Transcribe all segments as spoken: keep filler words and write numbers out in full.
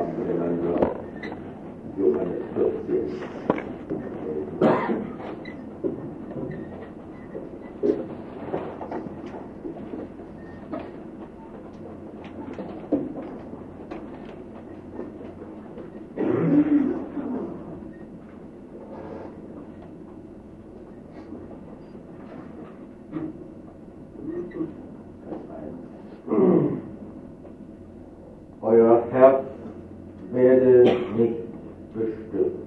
Abend miteinander. Johannes vierzehn. Euer Herz werde nicht bestürzt.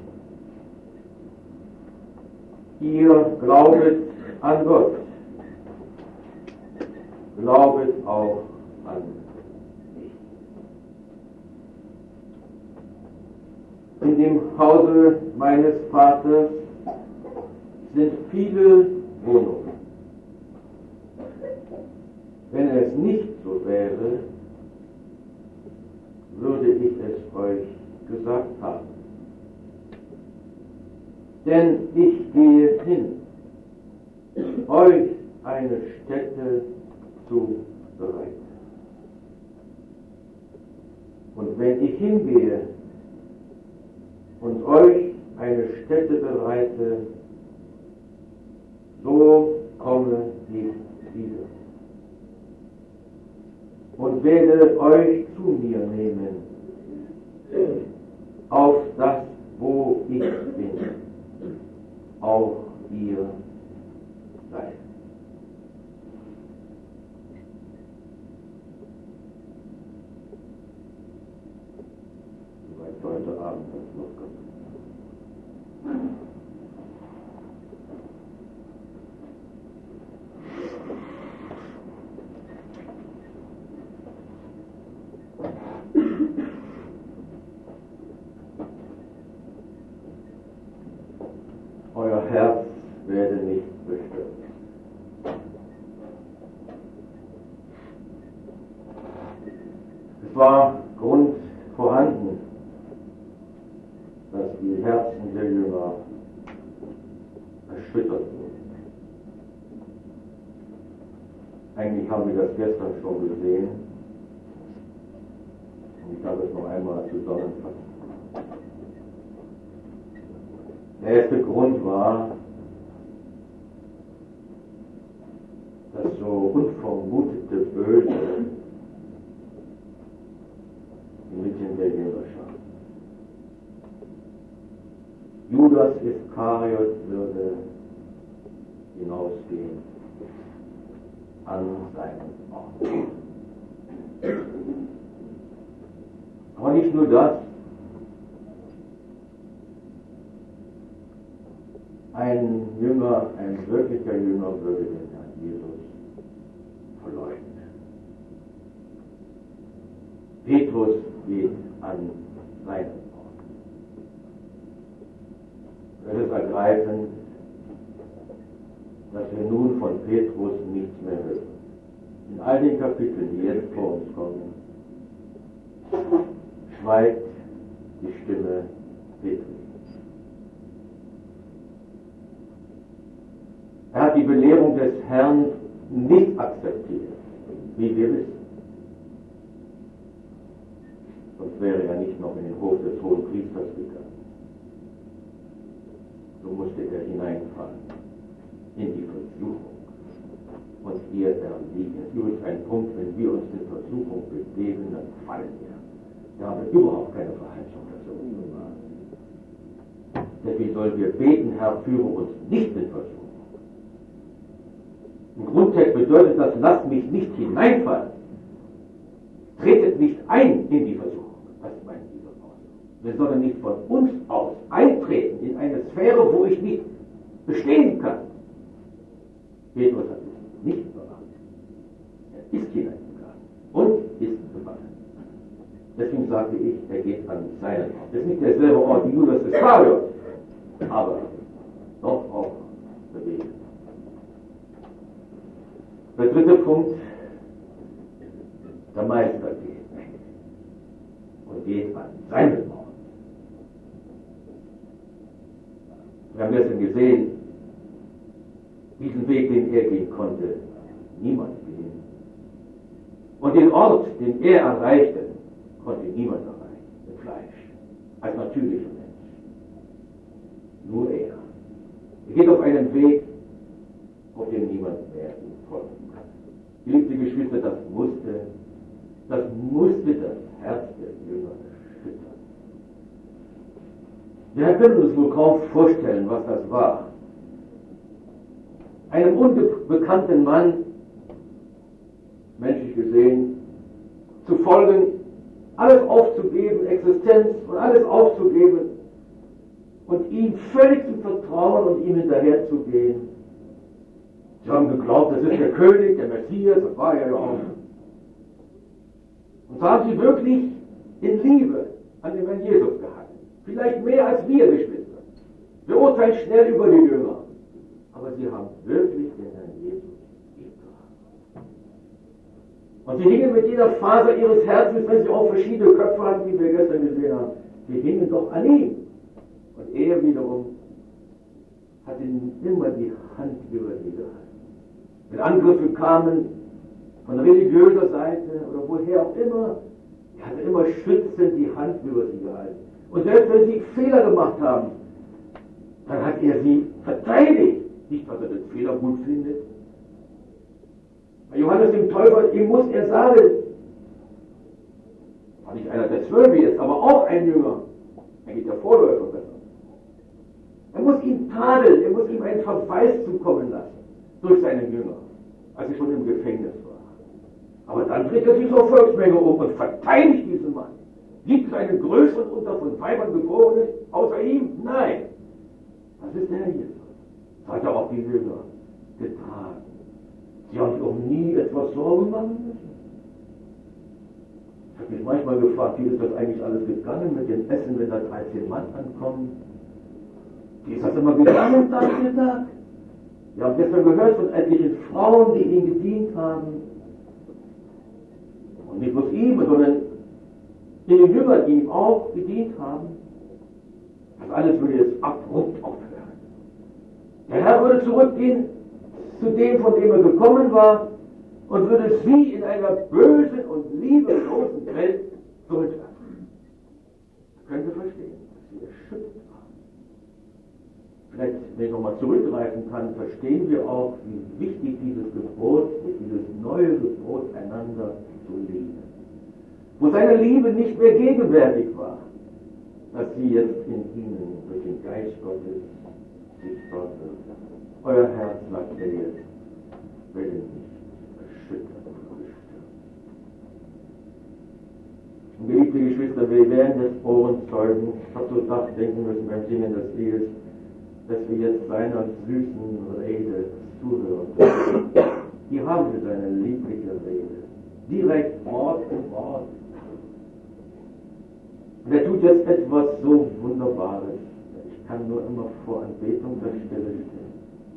Ihr glaubet an Gott, glaubet auch an mich. In dem Hause meines Vaters sind viele Wohnungen. Wenn es nicht so wäre, würde ich es euch gesagt haben. Denn ich gehe hin, euch eine Stätte zu bereiten. Und wenn ich hingehe und euch eine Stätte bereite, so komme ich wieder und werde euch zu mir nehmen, auf das, wo ich bin, auch ihr seid. Soweit heute Abend das noch kommt. Euer Herz werde nicht bestürzt. Es war Grund vorhanden, dass die Herzen der Jünger erschüttert wurden. Eigentlich haben wir das gestern schon gesehen und ich habe es noch einmal zusammenfassen. Der erste Grund war, das so unvermutete Böse inmitten der Jüngerschaft. Judas Iskariot würde hinausgehen an seinen Ort. Aber nicht nur das. Ein Jünger, ein wirklicher Jünger würde den Herrn Jesus verleugnen. Petrus geht an seinen Ort. Es ist ergreifend, dass wir nun von Petrus nichts mehr hören. In all den Kapiteln, die jetzt vor uns kommen, schweigt die Stimme Petrus. Er hat die Belehrung des Herrn nicht akzeptiert, wie wir wissen. Sonst wäre er nicht noch in den Hof des hohen Priesters gegangen. So musste er hineinfallen in die Versuchung und ihr erliegen. Es ist übrigens ein Punkt, wenn wir uns in Versuchung begeben, dann fallen wir. Da haben wir überhaupt keine Verheißung, dass er uns bewahrt. Deswegen sollen wir beten, Herr, führe uns nicht in Versuchung. Im Grundtext bedeutet das, lasst mich nicht hineinfallen. Tretet nicht ein in die Versuchung. Das meint dieser Paulus. Wir sollen nicht von uns aus eintreten in eine Sphäre, wo ich nicht bestehen kann. Petrus hat es nicht bewacht. Er ist hineingegangen und ist bewacht. Deswegen sage ich, er geht an seinen Ort. Das ist nicht derselbe Ort wie Judas Iskariot, aber doch auch bewegt. Der dritte Punkt, der Meister geht weg und geht an seinen Ort. Wir haben gestern gesehen, diesen Weg, den er gehen konnte, niemand gehen. Und den Ort, den er erreichte, konnte niemand erreichen, mit Fleisch. als natürlicher Mensch. Nur er. Er geht auf einen Weg, auf dem niemand mehr ihm folgen kann. Geliebte Geschwister, das musste, das musste das Herz der Jünger erschüttern. Wir können uns wohl kaum vorstellen, was das war. Einem unbekannten Mann, menschlich gesehen, zu folgen, alles aufzugeben, Existenz und alles aufzugeben und ihm völlig zu vertrauen und ihm hinterherzugehen. Sie haben geglaubt, das ist der König, der Messias, das war er ja auch. Und so haben sie wirklich in Liebe an den Herrn Jesus gehalten. Vielleicht mehr als wir, Geschwister. Wir urteilen schnell über die Jünger. Aber sie haben wirklich den Herrn Jesus lieb gehabt. Und sie hingen mit jeder Faser ihres Herzens, wenn sie auch verschiedene Köpfe hatten, wie wir gestern gesehen haben, sie hingen doch an ihm. Und er wiederum hat ihnen immer die Hand über sie gehalten. Wenn Angriffe kamen von religiöser Seite oder woher auch immer, er hatte immer schützend die Hand über sie gehalten. Und selbst wenn sie Fehler gemacht haben, dann hat er sie verteidigt. Nicht, was er den Fehler gut findet. Bei Johannes dem Täufer, ihm muss er sagen, war nicht einer der Zwölf jetzt, aber auch ein Jünger, eigentlich der Vorläufer besser. Er muss ihn tadeln, er muss ihm einen Verweis zukommen lassen, durch seinen Jünger, als er schon im Gefängnis war. Aber dann dreht er sich zur Volksmenge um und verteidigt diesen Mann. Gibt es einen größeren unter von Weibern Geborenen außer ihm? Nein. Das ist der Herr Jesus. Das hat er auch die Jünger getragen. Sie haben sich auch nie etwas Sorgen machen müssen. Ich habe mich manchmal gefragt, wie ist das eigentlich alles gegangen mit dem Essen, wenn da dreizehn Mann ankommen? Wie ist das immer gegangen, Tag für Tag? Wir haben gestern gehört von etlichen Frauen, die ihm gedient haben. Und nicht bloß ihm, sondern den Jüngern, die ihm auch gedient haben. Das alles würde jetzt abrupt aufhören. Der Herr würde zurückgehen zu dem, von dem er gekommen war, und würde sie in einer bösen und liebelosen Welt zurücklassen. Können Sie verstehen, dass sie erschüttert waren. Vielleicht, wenn ich nochmal zurückgreifen kann, verstehen wir auch, wie wichtig dieses Gebot, dieses neue Gebot, einander zu lieben. Wo seine Liebe nicht mehr gegenwärtig war, dass sie jetzt in ihnen durch den Geist Gottes sichtbar wird. Euer Herz, sagt er jetzt, will nicht erschüttert und gestört. Und geliebte Geschwister, wir werden des Ohrenzeugen, ich habe so nachdenken müssen beim Singen des Liedes, dass wir jetzt seiner süßen Rede zuhören. Hier haben wir seine liebliche Rede, direkt Wort für Wort. Und er tut jetzt etwas so Wunderbares. Ich kann nur immer vor Anbetung der Stille stehen.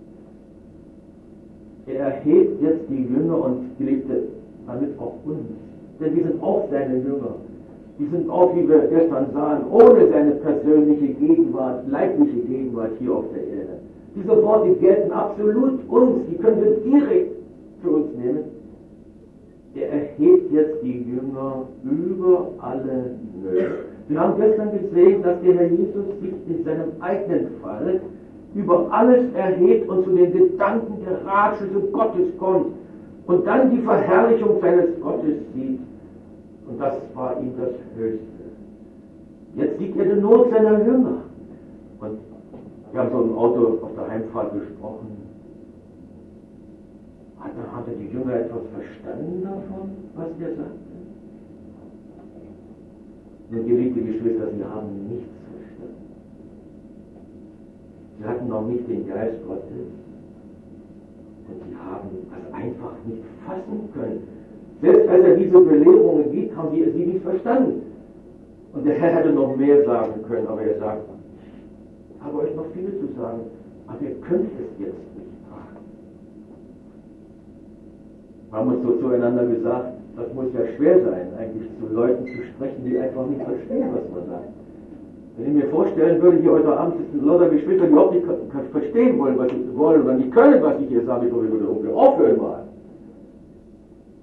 Er erhebt jetzt die Jünger und Geliebte, damit auch uns. Denn wir sind auch seine Jünger. Die sind auch, wie wir gestern sahen, ohne seine persönliche Gegenwart, leibliche Gegenwart hier auf der Erde. Diese Worte gelten absolut uns, die können wir direkt für uns nehmen. Er erhebt jetzt die Jünger über alle Nöte. Wir haben gestern gesehen, dass der Herr Jesus sich in seinem eigenen Fall über alles erhebt und zu den Gedanken der Ratschlüsse Gottes kommt und dann die Verherrlichung seines Gottes sieht. Und das war ihm das Höchste. Jetzt sieht er die Not seiner Jünger. Und wir haben so im Auto auf der Heimfahrt gesprochen. Hat, hatte die Jünger etwas verstanden davon, was er sagte? Nun, geliebte Geschwister, sie haben nichts verstanden. Sie hatten noch nicht den Geist Gottes. Und sie haben es einfach nicht fassen können. Selbst als er diese Belehrungen gibt, haben sie sie nicht verstanden. Und der Herr hätte noch mehr sagen können, aber er sagt, ich habe euch noch viel zu sagen, aber ihr könnt es jetzt nicht tragen. Wir haben uns so zueinander gesagt, das muss ja schwer sein, eigentlich zu Leuten zu sprechen, die einfach nicht verstehen, was man sagt. Wenn ich mir vorstellen würde, hier heute Abend sitzen lauter Geschwister, die überhaupt nicht verstehen wollen, was ich wollen, oder nicht können, was ich hier sage, ich würde irgendwie aufhören mal.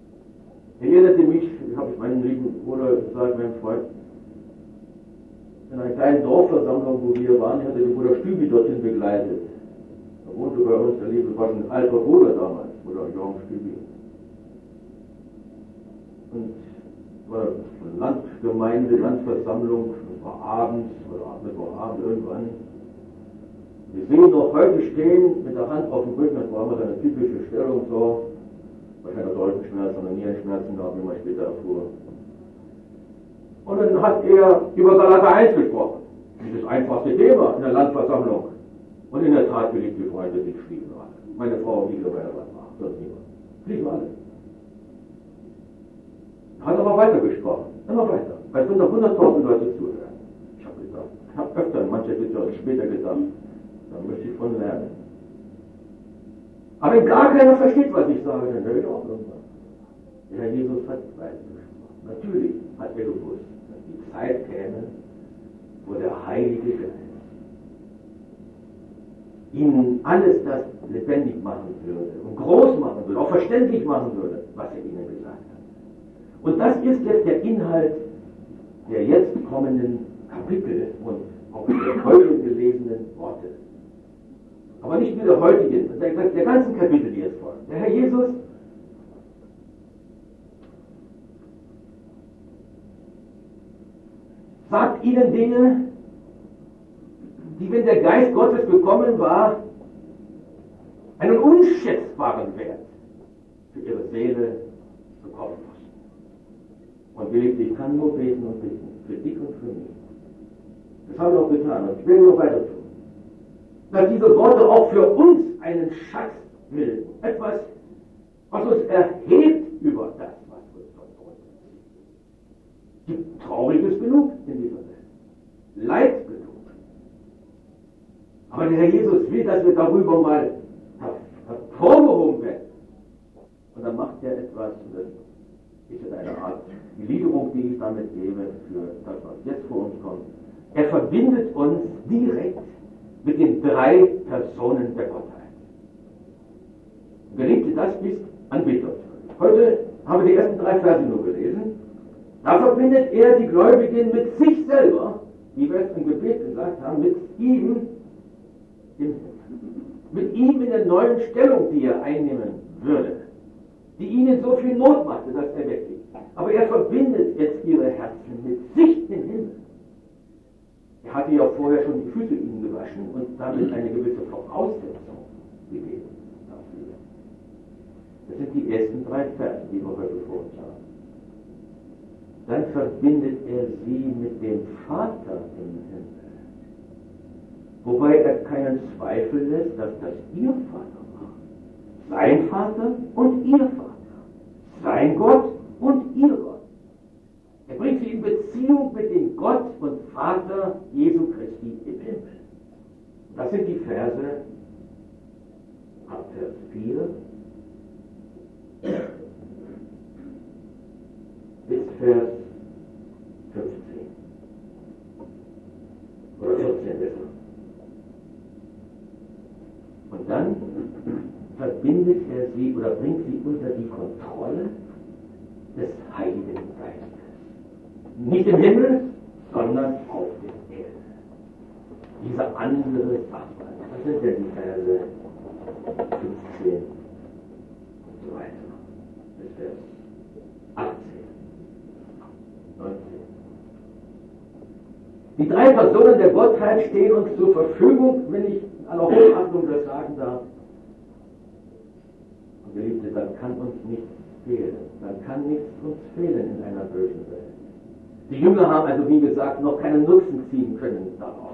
Ich erinnerte mich, habe ich meinen lieben Bruder gesagt, meinem Freund, in einer kleinen Dorfversammlung, wo wir waren, hatte der Bruder Stübi dorthin begleitet. Da wohnte bei uns der liebe, war ein alter Bruder damals, Bruder Jörg Stübi. Und es war eine Landgemeinde, Landversammlung, das war abends oder Mittwochabend irgendwann. Wir sehen ihn noch heute stehen mit der Hand auf dem Rücken, das war immer seine typische Stellung so. Wahrscheinlich Rückenschmerzen oder Nierenschmerzen gehabt, wie man später erfuhr. Und dann hat er über Galater eins gesprochen. Dieses einfachste Thema in der Landversammlung. Und in der Tat, geliebte Freunde, sie schliefen alle. Meine Frau und ich dabei was macht, sonst niemand. Schliefen alle. Hat aber weitergesprochen, immer weiter. Als wenn noch hunderttausend Leute zuhören. Ich habe gesagt, ich habe öfter in mancher Situation später gesagt, da möchte ich von lernen. Aber wenn gar keiner versteht, was ich sage, dann höre ich auch irgendwas. Der Herr Jesus hat weitergesprochen. Natürlich hat er gewusst, dass die Zeit käme, wo der Heilige Geist ihnen alles das lebendig machen würde und groß machen würde, auch verständlich machen würde, was er ihnen gesagt hat. Und das ist jetzt der Inhalt der jetzt kommenden Kapitel und auch der heute gelesenen Worte. Aber nicht nur der heutigen, der, der ganzen Kapitel, die jetzt folgen. Der Herr Jesus sagt ihnen Dinge, die, wenn der Geist Gottes gekommen war, einen unschätzbaren Wert für ihre Seele bekommen mussten. Und geliebte, ich kann nur beten und bitten, für dich und für mich. Das habe ich auch getan und ich will noch weiter tun. Dass diese Worte auch für uns einen Schatz bilden. Etwas, was uns erhebt über das, was uns dort ist. Gibt Trauriges genug in dieser Welt. Leid genug. Aber der Herr Jesus will, dass wir darüber mal hervorgehoben werden. Und dann macht er etwas, und das ist eine Art Gliederung, die ich damit gebe, für das, was jetzt vor uns kommt. Er verbindet uns direkt mit den drei Personen der Gottheit. Geliebte, das ist Anbetung. Heute haben wir die ersten drei Verse nur gelesen. Da verbindet er die Gläubigen mit sich selber, wie wir es im Gebet gesagt haben, mit ihm, im, mit ihm in der neuen Stellung, die er einnehmen würde, die ihnen so viel Not machte, dass er weggeht. Aber er verbindet jetzt ihre Herzen mit sich im Himmel. Er hatte ja vorher schon die Füße ihnen gewaschen und damit eine gewisse Voraussetzung gegeben dafür. Das sind die ersten drei Verse, die wir heute vor uns haben. Dann verbindet er sie mit dem Vater im Himmel. Wobei er keinen Zweifel lässt, dass das ihr Vater war. Sein Vater und ihr Vater. Sein Gott und ihr Gott. Er bringt sie in Beziehung mit dem Gott und Vater Jesu Christi im Himmel. Das sind die Verse ab Vers vier bis Vers fünfzehn. Oder vierzehn besser. Und dann verbindet er sie oder bringt sie unter die Kontrolle des Heiligen Geistes. Nicht im Himmel, sondern auf der Erde. Dieser andere Sachverhalt. Das sind ja die Verse fünfzehn und so weiter. Bis Vers achtzehn, neunzehn. Die drei Personen der Gottheit stehen uns zur Verfügung, wenn ich in aller Hochachtung das sagen darf. Und Geliebte, dann kann uns nichts fehlen. Dann kann nichts uns fehlen in einer bösen Welt. Die Jünger haben also, wie gesagt, noch keinen Nutzen ziehen können daraus.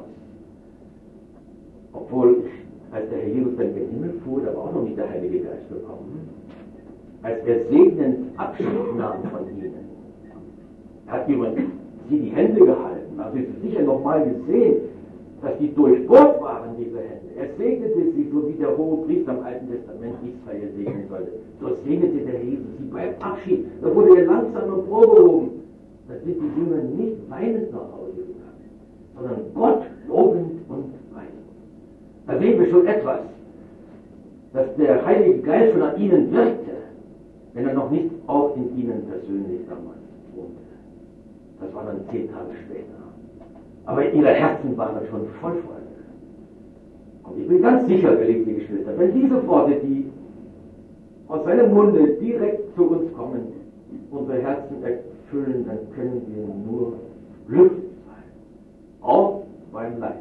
Obwohl, als der Herr Jesus dann in den Himmel fuhr, da war auch noch nicht der Heilige Geist gekommen. Als er segnend Abschied nahm von ihnen, hat jemand sie die Hände gehalten. Also ist sicher noch mal gesehen, dass die durchbohrt waren, diese Hände. Er segnete sie, so wie der hohe Priester im Alten Testament Israel segnen sollte. So segnete der Herr Jesus sie beim Abschied. Da wurde er langsam emporgehoben. Da sind die Jünger nicht weinend nach Hause gegangen, sondern Gott lobend und weinend. Da sehen wir schon etwas, dass der Heilige Geist schon an ihnen wirkte, wenn er noch nicht auch in ihnen persönlich damals wohnte. Das war dann zehn Tage später. aber ihre Herzen waren schon voll Freude. Und ich bin ganz sicher, geliebte Geschwister, wenn diese Worte, die aus seinem Munde direkt zu uns kommen, unsere Herzen erfüllen, dann können wir nur glücklich sein, auch beim Leid.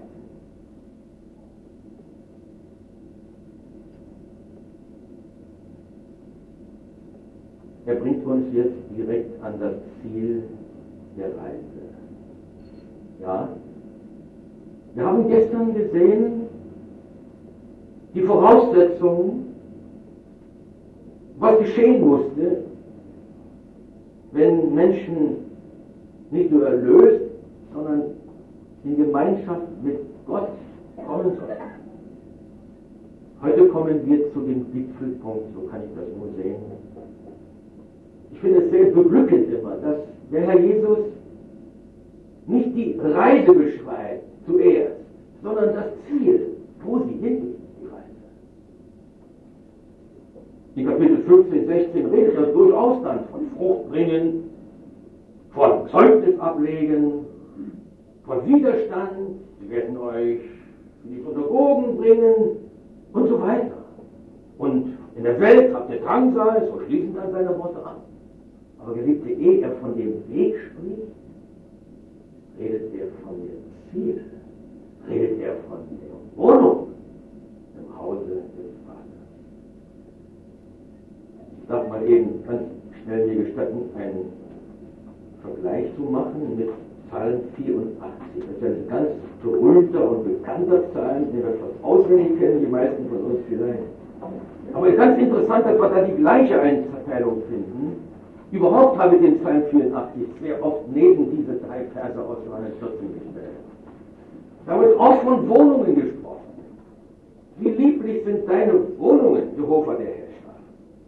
Er bringt uns jetzt direkt an das Ziel der Reise. Ja, wir haben gestern gesehen, die Voraussetzungen, was geschehen musste, wenn Menschen nicht nur erlöst, sondern in Gemeinschaft mit Gott kommen sollen. Heute kommen wir zu dem Gipfelpunkt, so kann ich das nur sehen. Ich finde es sehr beglückend immer, dass der Herr Jesus nicht die Reise beschreibt zuerst, sondern das Ziel, wo sie hingeht, die Reise. In Kapitel fünfzehn, sechzehn redet er durchaus dann von Frucht bringen, von Zeugnis ablegen, von Widerstand, sie werden euch in die Synagogen bringen und so weiter. Und in der Welt habt ihr Drangsal, so schließen dann seine Worte an. Aber geliebte, ehe er von dem Weg spricht, redet er von dem Ziel, redet er von der Wohnung im Hause des Vaters. Ich darf mal eben ganz schnell mir gestatten, einen Vergleich zu machen mit Psalm vierundachtzig. Das ist ein ganz berühmter und bekannter Psalm, den wir fast auswendig kennen, die meisten von uns vielleicht. Aber es ist ganz interessant, dass wir da die gleiche Einteilung finden. Überhaupt habe ich den Psalm vierundachtzig sehr oft neben diese drei Verse aus Johannes vierzehn gestellt. Da wird auch von Wohnungen gesprochen. Wie lieblich sind deine Wohnungen, Jehova der Herrscher.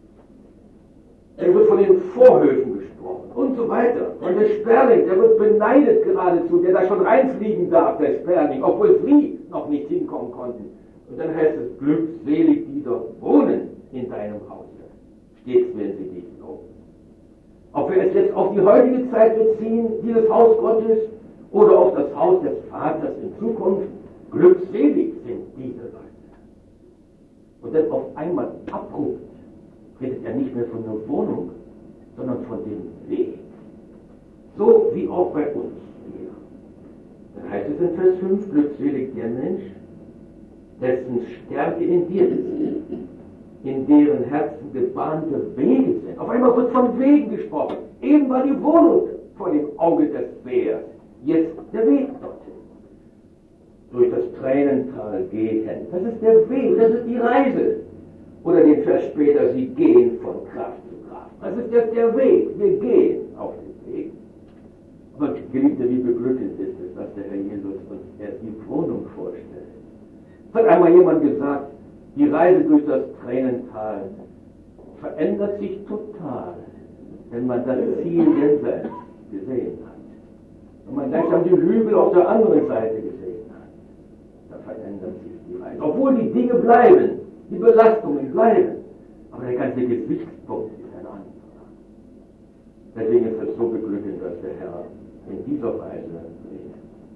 Da wird von den Vorhöfen gesprochen und so weiter. Und der Sperling, der wird beneidet geradezu, der da schon reinfliegen darf, der Sperling, obwohl sie noch nicht hinkommen konnten. Und dann heißt es, glückselig, die dort wohnen in deinem Hause. Stets werden sie dich loben. Ob wir es jetzt auf die heutige Zeit beziehen, dieses Haus Gottes, oder auf das Haus des Vaters in Zukunft, glückselig sind diese Leute. Und dann auf einmal abrupt, redet er nicht mehr von der Wohnung, sondern von dem Weg. So wie auch bei uns hier. Dann heißt es in Vers fünf, glückselig der Mensch, dessen Stärke in dir ist, in deren Herzen gebahnte Wege sind. Auf einmal wird von Wegen gesprochen. Eben war die Wohnung vor dem Auge des Bärs. Jetzt der Weg dorthin. Durch das Tränental gehen. Das ist der Weg, das ist die Reise. Oder den Vers später, sie gehen von Kraft zu Kraft. Das ist jetzt der Weg. Wir gehen auf den Weg. Aber geliebte, wie beglückend ist es, dass der Herr Jesus uns erst die Wohnung vorstellt. Es hat einmal jemand gesagt, die Reise durch das Tränental verändert sich total, wenn man das Ziel jenseits gesehen hat. Wenn man gleichsam die Hügel auf der anderen Seite gesehen hat, da verändert sich die Reise. Obwohl die Dinge bleiben, die Belastungen bleiben, aber der ganze Gesichtspunkt ist ein anderer. Deswegen ist es so beglückend, dass der Herr in dieser Weise redet.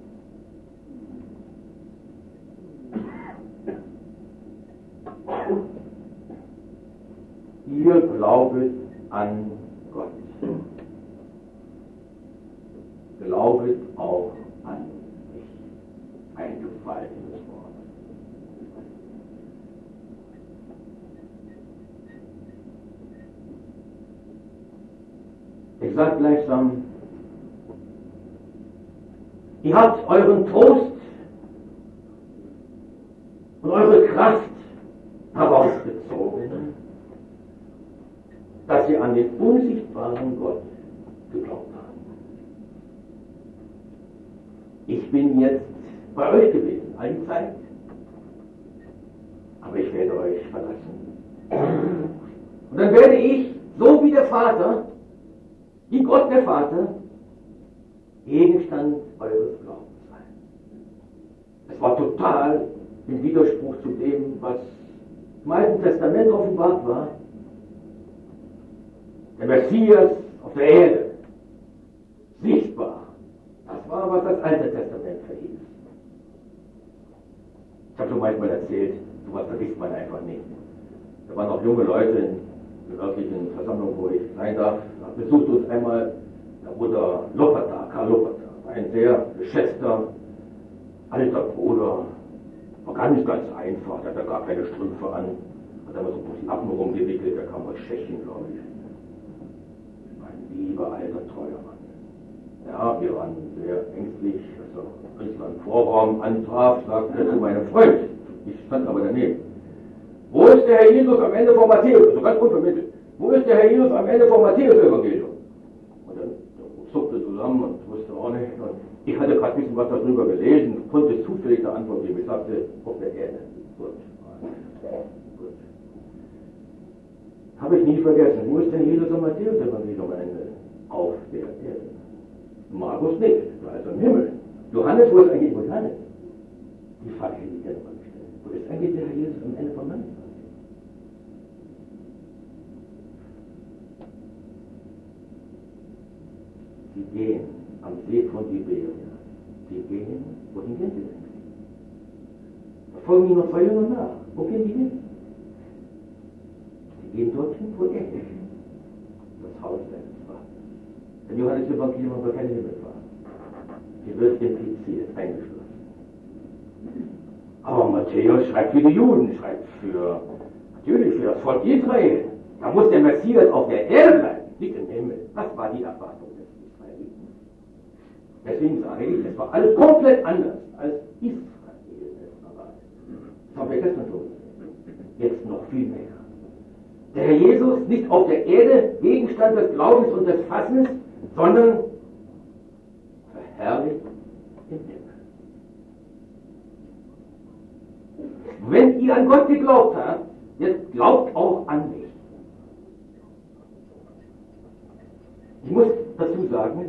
Ihr glaubet an Gott. Glaubet auch an mich. Ein gewaltiges Wort. Ich sage gleichsam, ihr habt euren Trost und eure Kraft herausgezogen, dass sie an den unsichtbaren Gott geglaubt haben. Ich bin jetzt bei euch gewesen, all die Zeit, aber ich werde euch verlassen. Und dann werde ich, so wie der Vater, wie Gott der Vater, Gegenstand eures Glaubens sein. Es war total im Widerspruch zu dem, was im Alten Testament offenbart war. Der Messias auf der Erde, sichtbar. Das war, was das Alte Testament verhieß. Ich habe schon manchmal erzählt, sowas vergisst man einfach nicht. Da waren auch junge Leute in der örtlichen Versammlung, wo ich sein darf. Da besuchte uns einmal der Bruder Lopperter, Karl Lopperter, ein sehr geschätzter, alter Bruder. War ganz, ganz einfach, der hatte gar keine Strümpfe an. Hat immer so die Lappen rumgewickelt, der kam aus Tschechien, glaube ich. Ein lieber, alter, treuer Mann. Ja, wir waren sehr ängstlich, als er uns am Vorraum antraf, sagte er zu meinem Freund, ich stand aber daneben, wo ist der Herr Jesus am Ende vom Matthäus, also ganz unvermittelt, wo ist der Herr Jesus am Ende vom Matthäus-Evangelium? Und dann zuckte zusammen und wusste auch nicht. Und ich hatte gerade ein bisschen was darüber gelesen, konnte zufällig eine Antwort geben. Ich sagte, auf der Erde. Gut. Gut. Habe ich nie vergessen. Wo ist denn Jesus am Matthäus-Evangelium am Ende? Auf der Erde. Markus nicht, da ist er im Himmel. Johannes, wo ist eigentlich Johannes? Die Frage hätte ich gerne mal gestellt. Wo ist eigentlich der Herr Jesus am Ende vom Land? Sie gehen am See von Tiberia. Sie gehen, wohin gehen sie denn? Da folgen ihnen noch zwei Jünger nach. Wo gehen die hin? Sie gehen dorthin, wo er ist. Das Haus seines Vaters. Denn Johannes Evangelium war keine Himmelfahrt. Sie wird impliziert, eingeschlossen. Aber Matthäus schreibt für die Juden, schreibt für, natürlich für das Volk Israel. Da muss der Messias auf der Erde bleiben, nicht im Himmel. Das war die Erwartung des Israeliten. Deswegen sage ich, es war alles komplett anders, als Israel es erwartet. Das haben wir gestern schon gesehen. Jetzt noch viel mehr. Der Herr Jesus nicht auf der Erde, Gegenstand des Glaubens und des Fassens, sondern verherrlicht im Himmel. Wenn ihr an Gott geglaubt habt, jetzt glaubt auch an mich. Ich muss dazu sagen,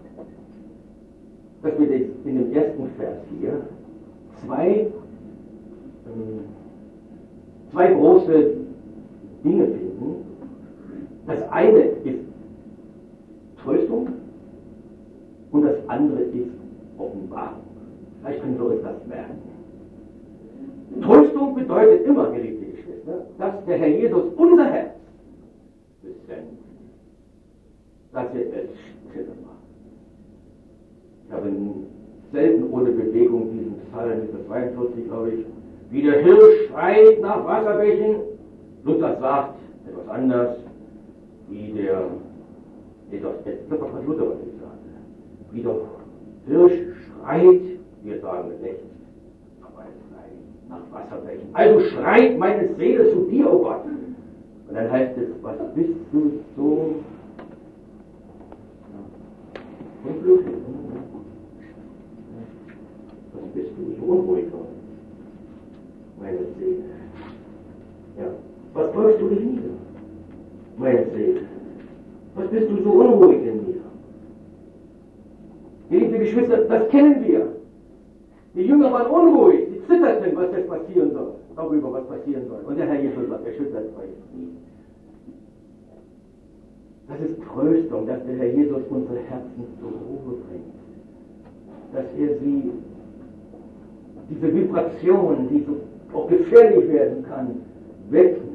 dass wir in dem ersten Vers hier zwei, ähm, zwei große Dinge finden. Das eine ist Tröstung und das andere ist Offenbarung. Vielleicht können wir uns das merken. Tröstung bedeutet immer, geliebte Geschwister, dass der Herr Jesus unser Herz besendet, dass er es stille macht. Ich habe selten ohne Bewegung diesen Psalm, zweiundvierzig, glaube ich, wie der Hirsch schreit nach Wasserbächen. Luther sagt etwas anders, wie der, etwas, das war von Luther, was ich sagte, wie der Hirsch schreit, wir sagen recht, aber es schreit nach Wasserbächen. Also schreit meine Seele zu dir, oh Gott. Und dann heißt es, was bist du so unglücklich? Was bist du so unruhig geworden? Meine Seele. Ja. Was beugst du dich nieder? Meine Seele. Was bist du so unruhig in mir? Geliebte Geschwister, das kennen wir. Die Jünger waren unruhig, sie zitterten, was jetzt passieren soll, darüber, was passieren soll. Und der Herr Jesus sagt, erschüttert euch nicht. Das ist Tröstung, dass der Herr Jesus unsere Herzen zur Ruhe bringt. Dass er sie, diese Vibration, die so auch gefährlich werden kann, wegnimmt.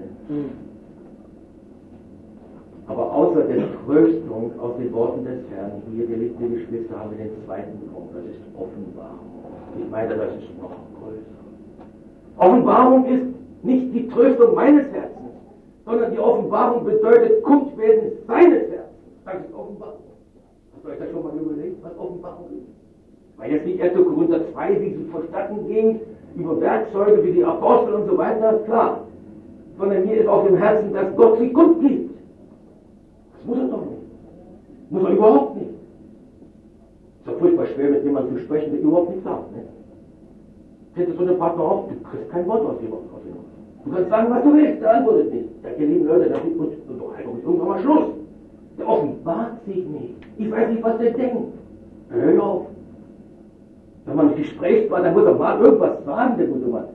Aber außer der Tröstung aus den Worten des Herrn, hier, geliebte Geschwister, haben wir den zweiten Punkt, das ist Offenbarung. Ich meine, das ist noch größer. Offenbarung ist nicht die Tröstung meines Herzens, sondern die Offenbarung bedeutet Kundwerden seines Herzens. Das ist Offenbarung. Habt ihr euch das schon mal überlegt, was Offenbarung ist? Weil jetzt nicht erster Korinther zwei, wie sie vonstatten ging, über Werkzeuge wie die Apostel und so weiter, klar. Sondern mir ist auf dem Herzen, dass Gott sie kundgibt. Das muss er doch nicht. Muss er überhaupt nicht. Es ist doch furchtbar schwer, mit jemandem zu sprechen, der überhaupt nichts sagt. Ne? Hätte so eine Partner auf, du kriegst kein Wort aus ihm. Du kannst sagen, was du willst, der antwortet nicht. Ja, ihr lieben Leute, da gibt uns doch halt irgendwann mal Schluss. Der offenbart sich nicht. Ich weiß nicht, was der denkt. Hör auf. Wenn man im Gespräch war, dann muss er mal irgendwas sagen, der gute Mann.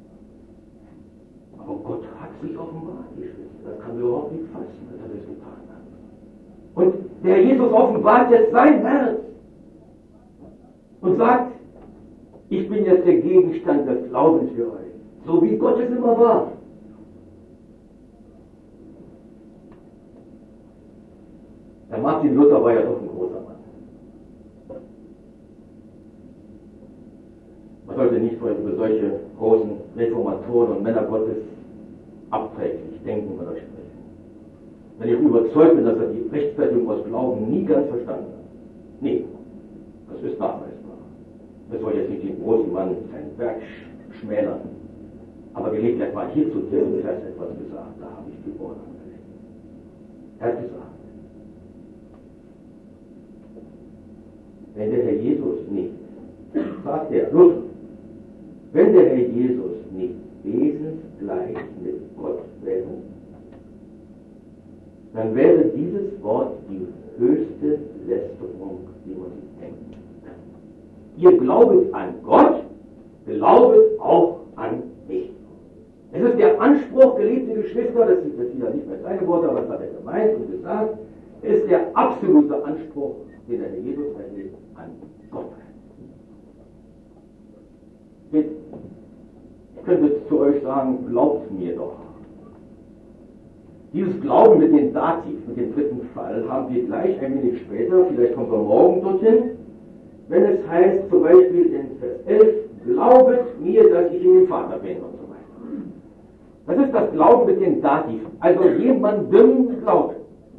Aber Gott hat sich offenbart, die Schwester. Das kann man überhaupt nicht fassen, dass er das getan hat. Und der Jesus offenbart jetzt sein Herz und sagt, ich bin jetzt der Gegenstand des Glaubens für euch, so wie Gott es immer war. Der Martin Luther war ja doch ein großer Mann. Man sollte nicht über solche großen Reformatoren und Männer Gottes abträglich denken oder sprechen. Wenn ich überzeugt bin, dass er die Rechtfertigung aus Glauben nie ganz verstanden hat. Nee, das ist nachweisbar. Das soll jetzt nicht den großen Mann sein Werk schmälern. Aber Gelegenheit war hier zu diesem Vers etwas gesagt, da habe ich die Ohren angelegt. Er hat gesagt, wenn der Herr Jesus nicht, sagt er, Luther, wenn der Herr Jesus nicht wesensgleich mit Gott wäre, dann wäre dieses Wort die höchste Lästerung, die man sich denken kann. Ihr glaubet an Gott, glaubet auch an mich. Es ist der Anspruch, geliebte Geschwister, das sind jetzt wieder nicht mehr seine Worte, aber das hat er gemeint und gesagt, es ist der absolute Anspruch, den der Herr Jesus erlebt, an Gott. Ich könnte jetzt zu euch sagen, glaubt mir doch. Dieses Glauben mit dem Dativ, mit dem dritten Fall, haben wir gleich ein wenig später, vielleicht kommen wir morgen dorthin, wenn es heißt, zum Beispiel in Vers elf, glaubet mir, dass ich in dem Vater bin und so weiter. Das ist das Glauben mit dem Dativ, also jemandem glauben.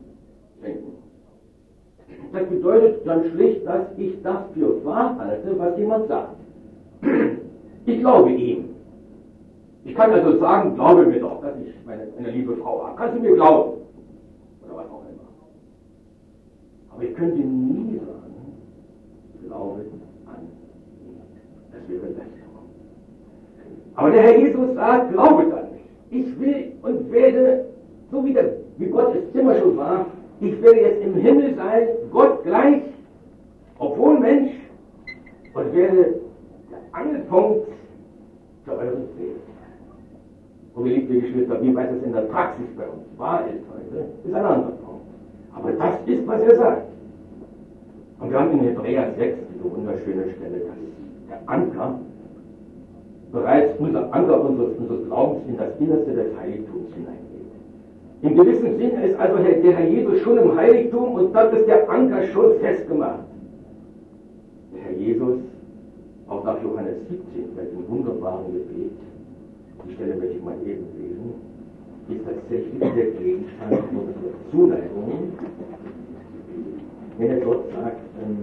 Das bedeutet dann schlicht, dass ich das für wahr halte, was jemand sagt. Ich glaube ihm. Ich kann also sagen, glaube mir doch, dass ich meine, eine liebe Frau habe. Kannst du mir glauben? Oder was auch immer. Aber ich könnte nie sagen, glaube an ihn. Das wäre Lästerung. Aber der Herr Jesus sagt, glaubet an mich. Ich will und werde, so wie, der, wie Gott es immer schon war, ich werde jetzt im Himmel sein, Gott gleich, obwohl Mensch, und werde der Angelpunkt für euren Segen. Und geliebte Geschwister, wie weit es in der Praxis bei uns wahr ist heute, ist ein anderer Punkt. Aber das ist, was er sagt. Und wir haben in Hebräer sechs diese wunderschöne Stelle, dass der Anker, bereits unser Anker unseres, unseres Glaubens in das Innerste des Heiligtums hineingeht. Im gewissen Sinne ist also der Herr Jesus schon im Heiligtum und dort ist der Anker schon festgemacht. Der Herr Jesus, auch nach Johannes siebzehn, bei dem wunderbaren Gebet, die Stelle möchte ich mal eben lesen, ist tatsächlich der Gegenstand unserer Zuneigung, wenn er dort sagt,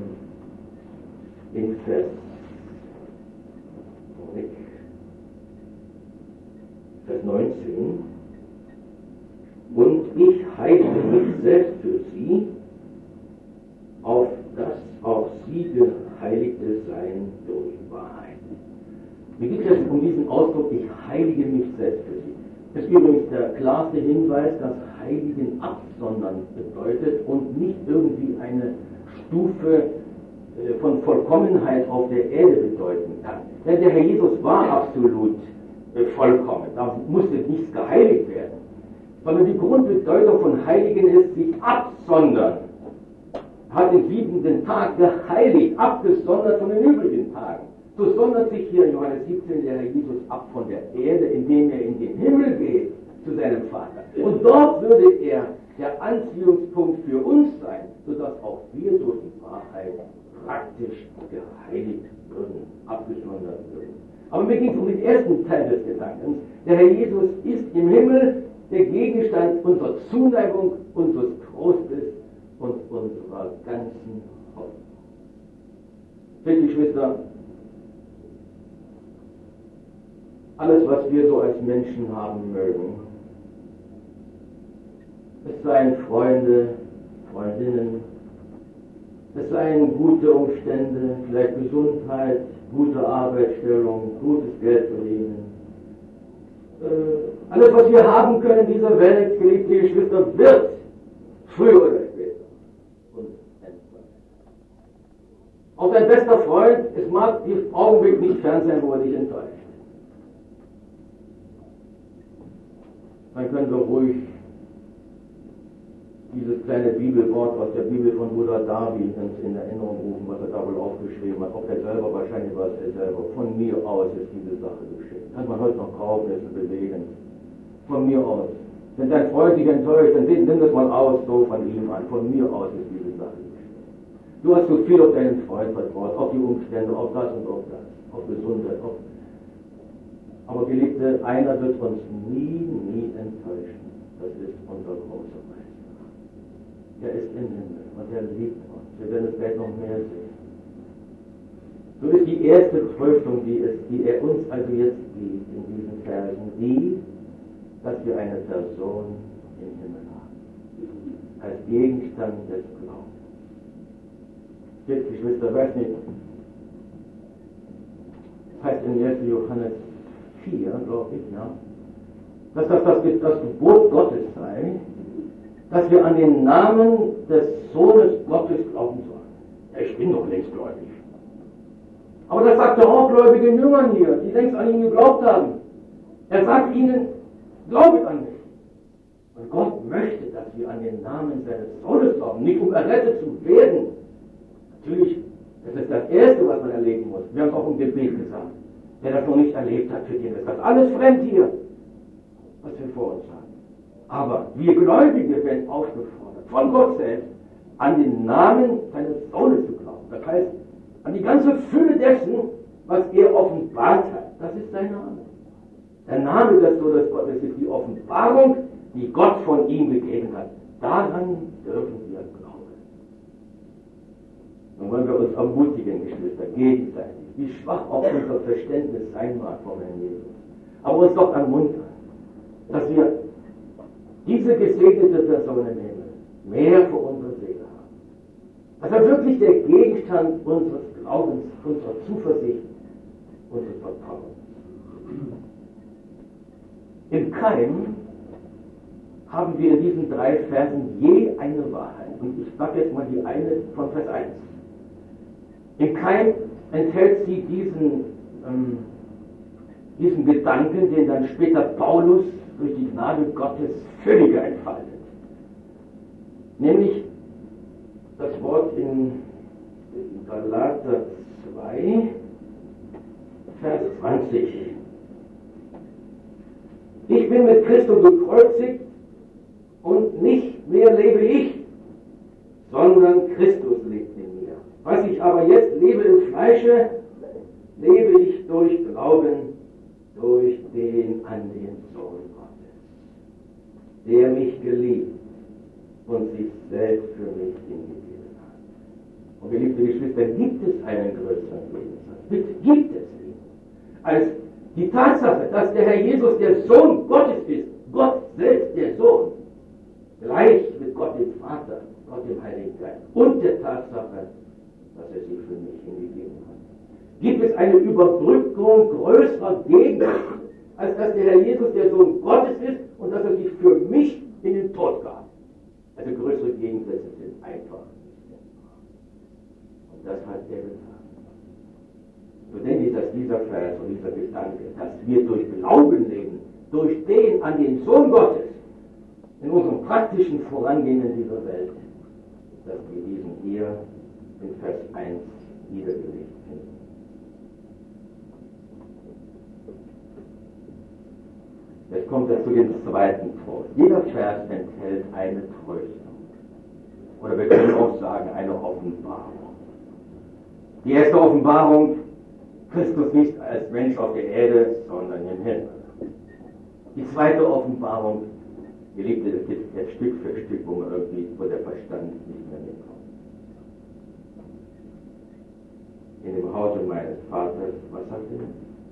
in Vers Vers neunzehn, und ich heilige mich selbst für sie, auf dass auch sie Geheiligte seien durch Wahrheit. Mir geht es um diesen Ausdruck, ich heilige mich selbst für sie. Das ist übrigens der klarste Hinweis, dass Heiligen absondern bedeutet und nicht irgendwie eine Stufe von Vollkommenheit auf der Erde bedeuten kann. Denn der Herr Jesus war absolut vollkommen, da musste nichts geheiligt werden. Sondern die Grundbedeutung von Heiligen ist, sich absondern. Er hat den siebenten Tag geheiligt, abgesondert von den übrigen Tagen. So sondert sich hier in Johannes siebzehn der Herr Jesus ab von der Erde, indem er in den Himmel geht zu seinem Vater. Und dort würde er der Anziehungspunkt für uns sein, sodass auch wir durch die Wahrheit praktisch geheiligt würden, abgesondert würden. Aber mir ging es um den ersten Teil des Gedankens. Der Herr Jesus ist im Himmel der Gegenstand unserer Zuneigung, unseres Trostes und unserer ganzen Hoffnung. Liebe Geschwister, alles, was wir so als Menschen haben mögen, es seien Freunde, Freundinnen, es seien gute Umstände, vielleicht Gesundheit, gute Arbeitsstellung, gutes Geld verdienen. Äh, alles, was wir haben können in dieser Welt, geliebte Geschwister, wird früher oder später uns entfallen. Auch dein bester Freund, es mag im Augenblick nicht fern sein, wo er dich enttäuscht. Dann können wir ruhig dieses kleine Bibelwort aus der Bibel von Bruder Darby uns in Erinnerung rufen, was er da wohl aufgeschrieben hat. geschrieben hat, ob er selber, wahrscheinlich war es er selber, von mir aus ist diese Sache geschehen. Kann man heute noch kaufen, ist bewegen. Von mir aus. Wenn dein Freund dich enttäuscht, dann nimm das mal aus, so von ihm an. Von mir aus ist diese Sache geschehen. Du hast so viel auf deinen Freund vertraut, auf die Umstände, auf das und auf das, auf Gesundheit, auf... Aber Geliebte, einer wird uns nie, nie enttäuschen. Das ist unser großer Meister. Er ist im Himmel und er liebt uns. Wir werden es gleich noch mehr sehen. So ist die erste Tröstung, die, es, die er uns also jetzt gibt in diesen Versen, die, dass wir eine Person im Himmel haben, als Gegenstand des Glaubens. Jetzt, Geschwister, weiß nicht, das heißt in ersten Johannes vier, glaube ich, ja, dass das, das das Gebot Gottes sei, dass wir an den Namen des Sohnes Gottes glauben sollen. Ja, ich bin doch längst gläubig. Aber das sagt er auch gläubigen Jüngern hier, die längst an ihn geglaubt haben. Er sagt ihnen, glaubet an mich. Und Gott möchte, dass wir an den Namen seines Sohnes glauben, nicht um errettet zu werden. Natürlich, das ist das Erste, was man erleben muss. Wir haben es auch im Gebet gesagt. Wer das noch nicht erlebt hat, für den ist das alles fremd hier, was wir vor uns haben. Aber wir Gläubige werden aufgefordert, von Gott selbst, an den Namen seines Sohnes zu glauben. Das heißt, an die ganze Fülle dessen, was er offenbart hat. Das ist sein Name. Der Name des Sohnes Gottes ist die Offenbarung, die Gott von ihm gegeben hat. Daran dürfen wir glauben. Nun wollen wir uns ermutigen, Geschwister, gegenseitig, wie schwach auch unser Verständnis sein mag vom Herrn Jesus. Aber uns doch ermuntern, dass wir diese gesegnete Person im Himmel mehr für unsere Seele haben. Dass er wirklich der Gegenstand unseres Glaubens, unserer Zuversicht, unseres Vertrauens. Im Keim haben wir in diesen drei Versen je eine Wahrheit. Und ich sage jetzt mal die eine von Vers eins. Im Keim enthält sie diesen, ähm, diesen Gedanken, den dann später Paulus durch die Gnade Gottes völliger entfaltet. Nämlich das Wort in Galater zwei, Vers zwanzig. Ich bin mit Christus gekreuzigt und nicht mehr lebe ich, sondern Christus lebt in mir. Was ich aber jetzt lebe im Fleische, lebe ich durch Glauben, durch den an den Sohn Gottes, der mich geliebt und sich selbst für mich hingegeben hat. Und geliebte Geschwister, gibt es einen größeren Gegensatz? Bitte, gibt es ihn. Als die Tatsache, dass der Herr Jesus der Sohn Gottes ist, Gott selbst der Sohn, gleich mit Gott dem Vater, Gott dem Heiligen Geist, und der Tatsache, dass er sich für mich hingegeben hat. Gibt es eine Überbrückung größerer Gegensätze, als dass der Herr Jesus der Sohn Gottes ist und dass er sich für mich in den Tod gab? Also größere Gegensätze sind einfach nicht. Und das hat er getan. So denke ich, dass dieser Vers und dieser Gedanke, dass wir durch Glauben leben, durch den an den Sohn Gottes, in unserem praktischen Vorangehen in dieser Welt, dass wir diesen hier in Vers eins niedergelegt finden. Jetzt kommt er zu dem zweiten Trost. Jeder Vers enthält eine Tröstung. Oder wir können auch sagen, eine Offenbarung. Die erste Offenbarung, Christus nicht als Mensch auf der Erde, sondern im Himmel. Die zweite Offenbarung, Geliebte, das gibt jetzt Stück für Stück, wo man irgendwie, wo der Verstand nicht mehr mitkommt. In dem Hause meines Vaters, was sagt er?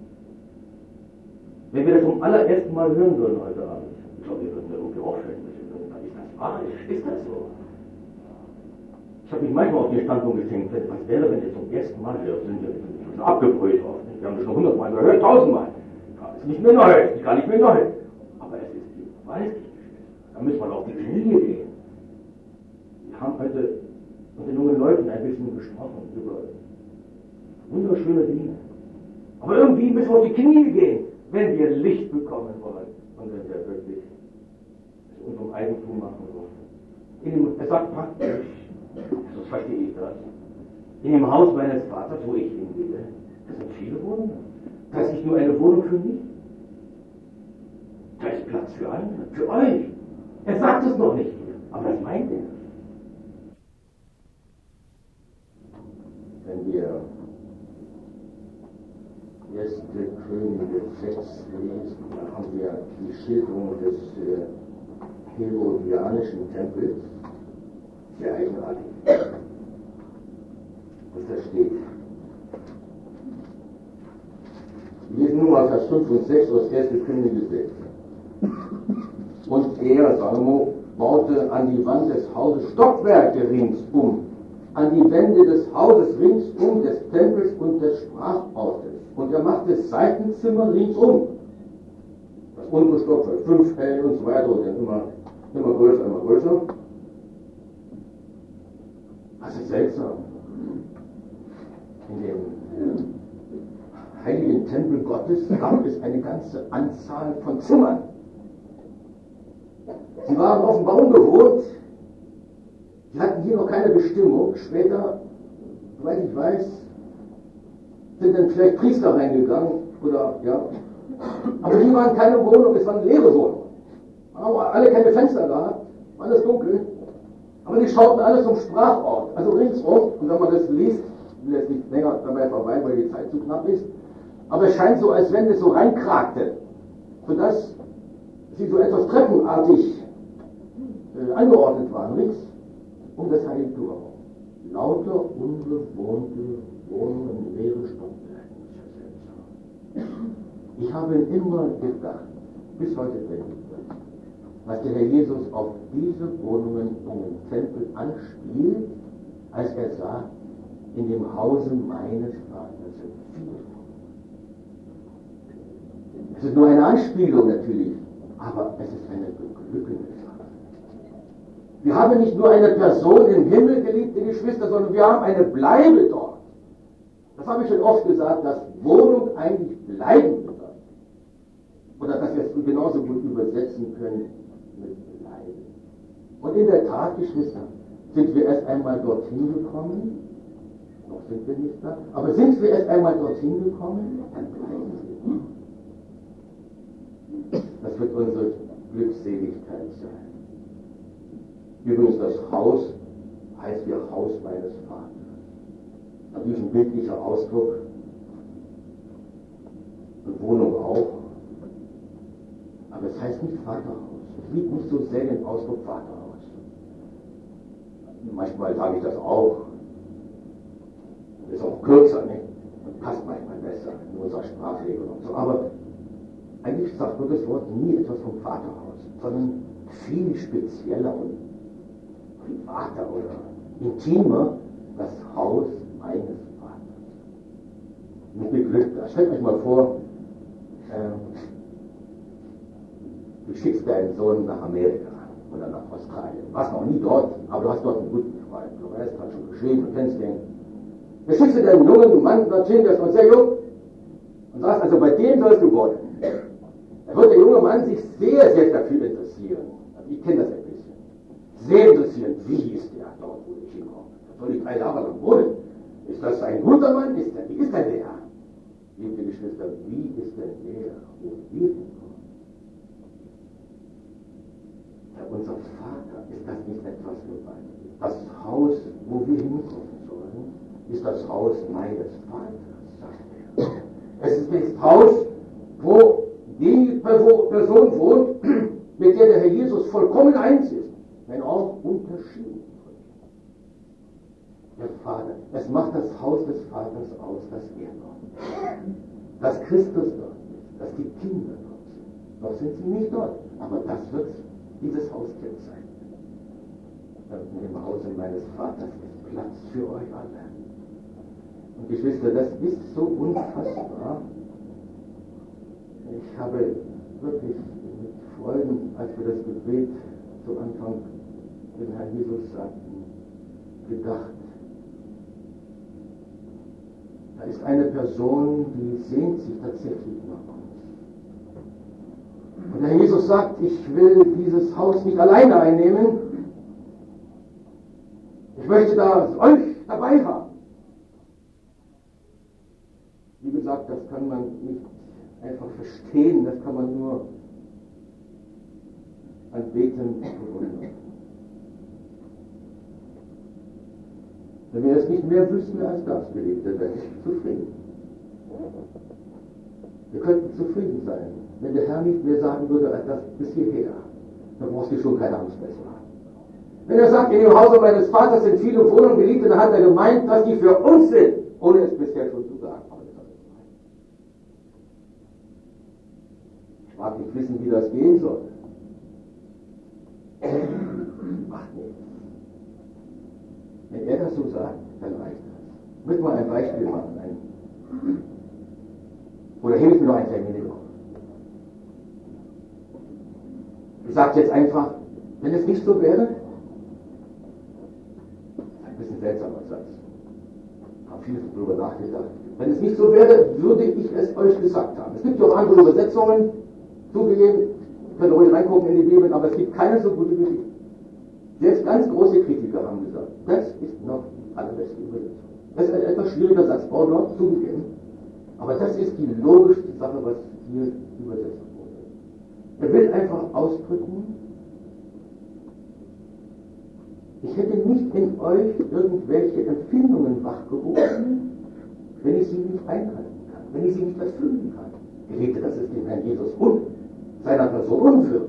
Wenn wir das zum allerersten Mal hören würden heute Abend, ich glaube, wir würden da irgendwie aufhören müssen. Ist das wahr? Ist das so? Ich habe mich manchmal auf den Standpunkt gesenkt, was wäre, wenn ihr zum ersten Mal hört, sind wir schon abgebrüht oft. Wir haben das schon hundertmal gehört, tausendmal. Das ist nicht mehr neu, das ist gar nicht mehr neu. Aber es ist gewaltig. Da müssen wir auf die Knie gehen. Wir haben heute mit den jungen Leuten ein bisschen gesprochen über wunderschöne Dinge. Aber irgendwie müssen wir auf die Knie gehen, wenn wir Licht bekommen wollen und wenn wir wirklich es unserem Eigentum machen wollen. Er sagt praktisch, so verstehe ich das, In dem Haus meines Vaters, wo ich hingehe, da sind viele Wohnungen. Da ist nicht nur eine Wohnung für mich. Da ist Platz für andere, für euch. Er sagt es noch nicht hier, aber das meint er. Wenn wir erste Könige sechs lesen, da haben wir die Schilderung des äh, herodianischen Tempels. Sehr eigenartig. Was da steht. Wir lesen nun mal Vers fünf und sechs aus erste Könige sechs. Und er, Salomo, baute an die Wand des Hauses Stockwerke ringsum, an die Wände des Hauses ringsum, des Tempels und des Sprachhauses. Und er machte Seitenzimmer ringsum. Das untere Stockwerk, fünf Ellen und so weiter, und dann immer, immer größer, immer größer. Das ist seltsam. In dem heiligen Tempel Gottes gab es eine ganze Anzahl von Zimmern. Sie waren offenbar unbewohnt. Sie hatten hier noch keine Bestimmung. Später, soweit ich weiß, sind dann vielleicht Priester reingegangen oder ja. Aber die waren keine Wohnung, es waren leere Wohnungen. Aber alle keine Fenster gehabt, alles dunkel. Aber die schauten alles zum Sprachort, also ringsum. Und wenn man das liest, ich will jetzt nicht länger dabei vorbei, weil die Zeit zu knapp ist. Aber es scheint so, als wenn es so reinkragte, sodass sie so etwas treppenartig äh, angeordnet waren, rings um das Heiligtum. Lauter unbewohnte Wohnungen, leere Stockwerke. Ich habe immer gedacht, bis heute denke ich das, was der Herr Jesus auf diese Wohnungen in dem Tempel anspielt, als er sagt, in dem Hause meines Vaters sind viele Wohnungen. Es ist nur eine Anspielung natürlich, aber es ist eine beglückende Sache. Wir haben nicht nur eine Person im Himmel, geliebte Geschwister, sondern wir haben eine Bleibe dort. Das habe ich schon oft gesagt, dass Wohnung eigentlich bleiben bedeutet. Oder dass wir es genauso gut übersetzen können mit Bleiben. Und in der Tat, Geschwister, sind wir erst einmal dorthin gekommen, noch sind wir nicht da, aber sind wir erst einmal dorthin gekommen, dann bleiben wir. Das wird unsere Glückseligkeit sein. Übrigens, das Haus heißt ja Haus meines Vaters. Natürlich ein bildlicher Ausdruck. Und Wohnung auch. Aber es heißt nicht Vaterhaus. Ich liebe nicht so sehr den Ausdruck Vaterhaus. Manchmal sage ich das auch. Ist auch kürzer, nicht? Und passt manchmal besser in unserer Sprachregelung und so. Aber eigentlich sagt Gottes Wort nie etwas vom Vaterhaus, sondern viel spezieller und privater oder intimer das Haus meines Vaters. Mich beglückt das. Stellt euch mal vor, äh, du schickst deinen Sohn nach Amerika oder nach Australien. Du warst noch nie dort, aber du hast dort einen guten Freund. Du weißt, hast schon geschrieben, du kennst den. Da schickst du deinen jungen Mann dorthin, der ist noch sehr jung, und sagst, also bei dem sollst du wohnen. Da wird der junge Mann sich sehr, sehr dafür interessieren. Also ich kenne das ein bisschen. Sehr interessieren, wie ist der dort, wo ich hinkomme. Da soll ich drei Jahre lang wohnen. Ist das ein guter Mann? Ist der, wie ist denn der? Liebe Geschwister, wie ist denn der, wo wir hinkommen? Ja, unser Vater, ist das nicht etwas Gewaltiges? Das Haus, wo wir hinkommen sollen, ist das Haus meines Vaters, sagt er. Es ist das Haus, wo die Person wohnt, mit der der Herr Jesus vollkommen eins ist, wenn auch unterschieden. Der Vater, es macht das Haus des Vaters aus, dass er dort ist. Dass Christus dort ist, dass die Kinder dort sind. Noch sind sie nicht dort, aber das wird dieses Haus kennzeichnen. In dem Hause meines Vaters ist Platz für euch alle. Und Geschwister, das ist so unfassbar. Ich habe wirklich mit Freuden, als wir das Gebet zu Anfang dem Herrn Jesus sagten, gedacht, da ist eine Person, die sehnt sich tatsächlich nach uns. Und der Herr Jesus sagt, ich will dieses Haus nicht alleine einnehmen. Ich möchte da euch dabei haben. nicht einfach verstehen, das kann man nur anbeten bewundern. Wenn wir es nicht mehr wüssten als das, Geliebte, wäre ich zufrieden. Wir könnten zufrieden sein, wenn der Herr nicht mehr sagen würde, als das bis hierher. Dann brauchst du schon keine Angst mehr zu haben. Wenn er sagt, in dem Hause meines Vaters sind viele Wohnungen, Geliebte, dann hat er gemeint, dass die für uns sind, ohne es bisher schon zu sagen. Aber das ist ich mag nicht wissen, wie das gehen soll. Macht nichts. Wenn er das so sagt, dann reicht das. Ich möchte mal ein Beispiel machen. Ein Oder hilf mir noch ein klein wenig auf. Ich sage jetzt einfach, wenn es nicht so wäre, ein bisschen seltsamer Satz. Ich habe viel darüber nachgedacht. Wenn es nicht so wäre, würde ich es euch gesagt haben. Es gibt ja auch andere Übersetzungen, zugegeben, könnt ihr ruhig reingucken in die Bibel, aber es gibt keine so gute wie die. Selbst ganz große Kritiker haben gesagt, das ist noch die allerbeste Übersetzung. Das ist ein etwas schwieriger Satz, Wortlaut zugegeben, aber das ist die logischste Sache, was hier übersetzt wurde. Er will einfach ausdrücken, ich hätte nicht in euch irgendwelche Empfindungen wachgerufen, wenn ich sie nicht einhalten kann, wenn ich sie nicht erfüllen kann. Geliebte, das ist dem Herrn Jesus und seiner Person unwürdig.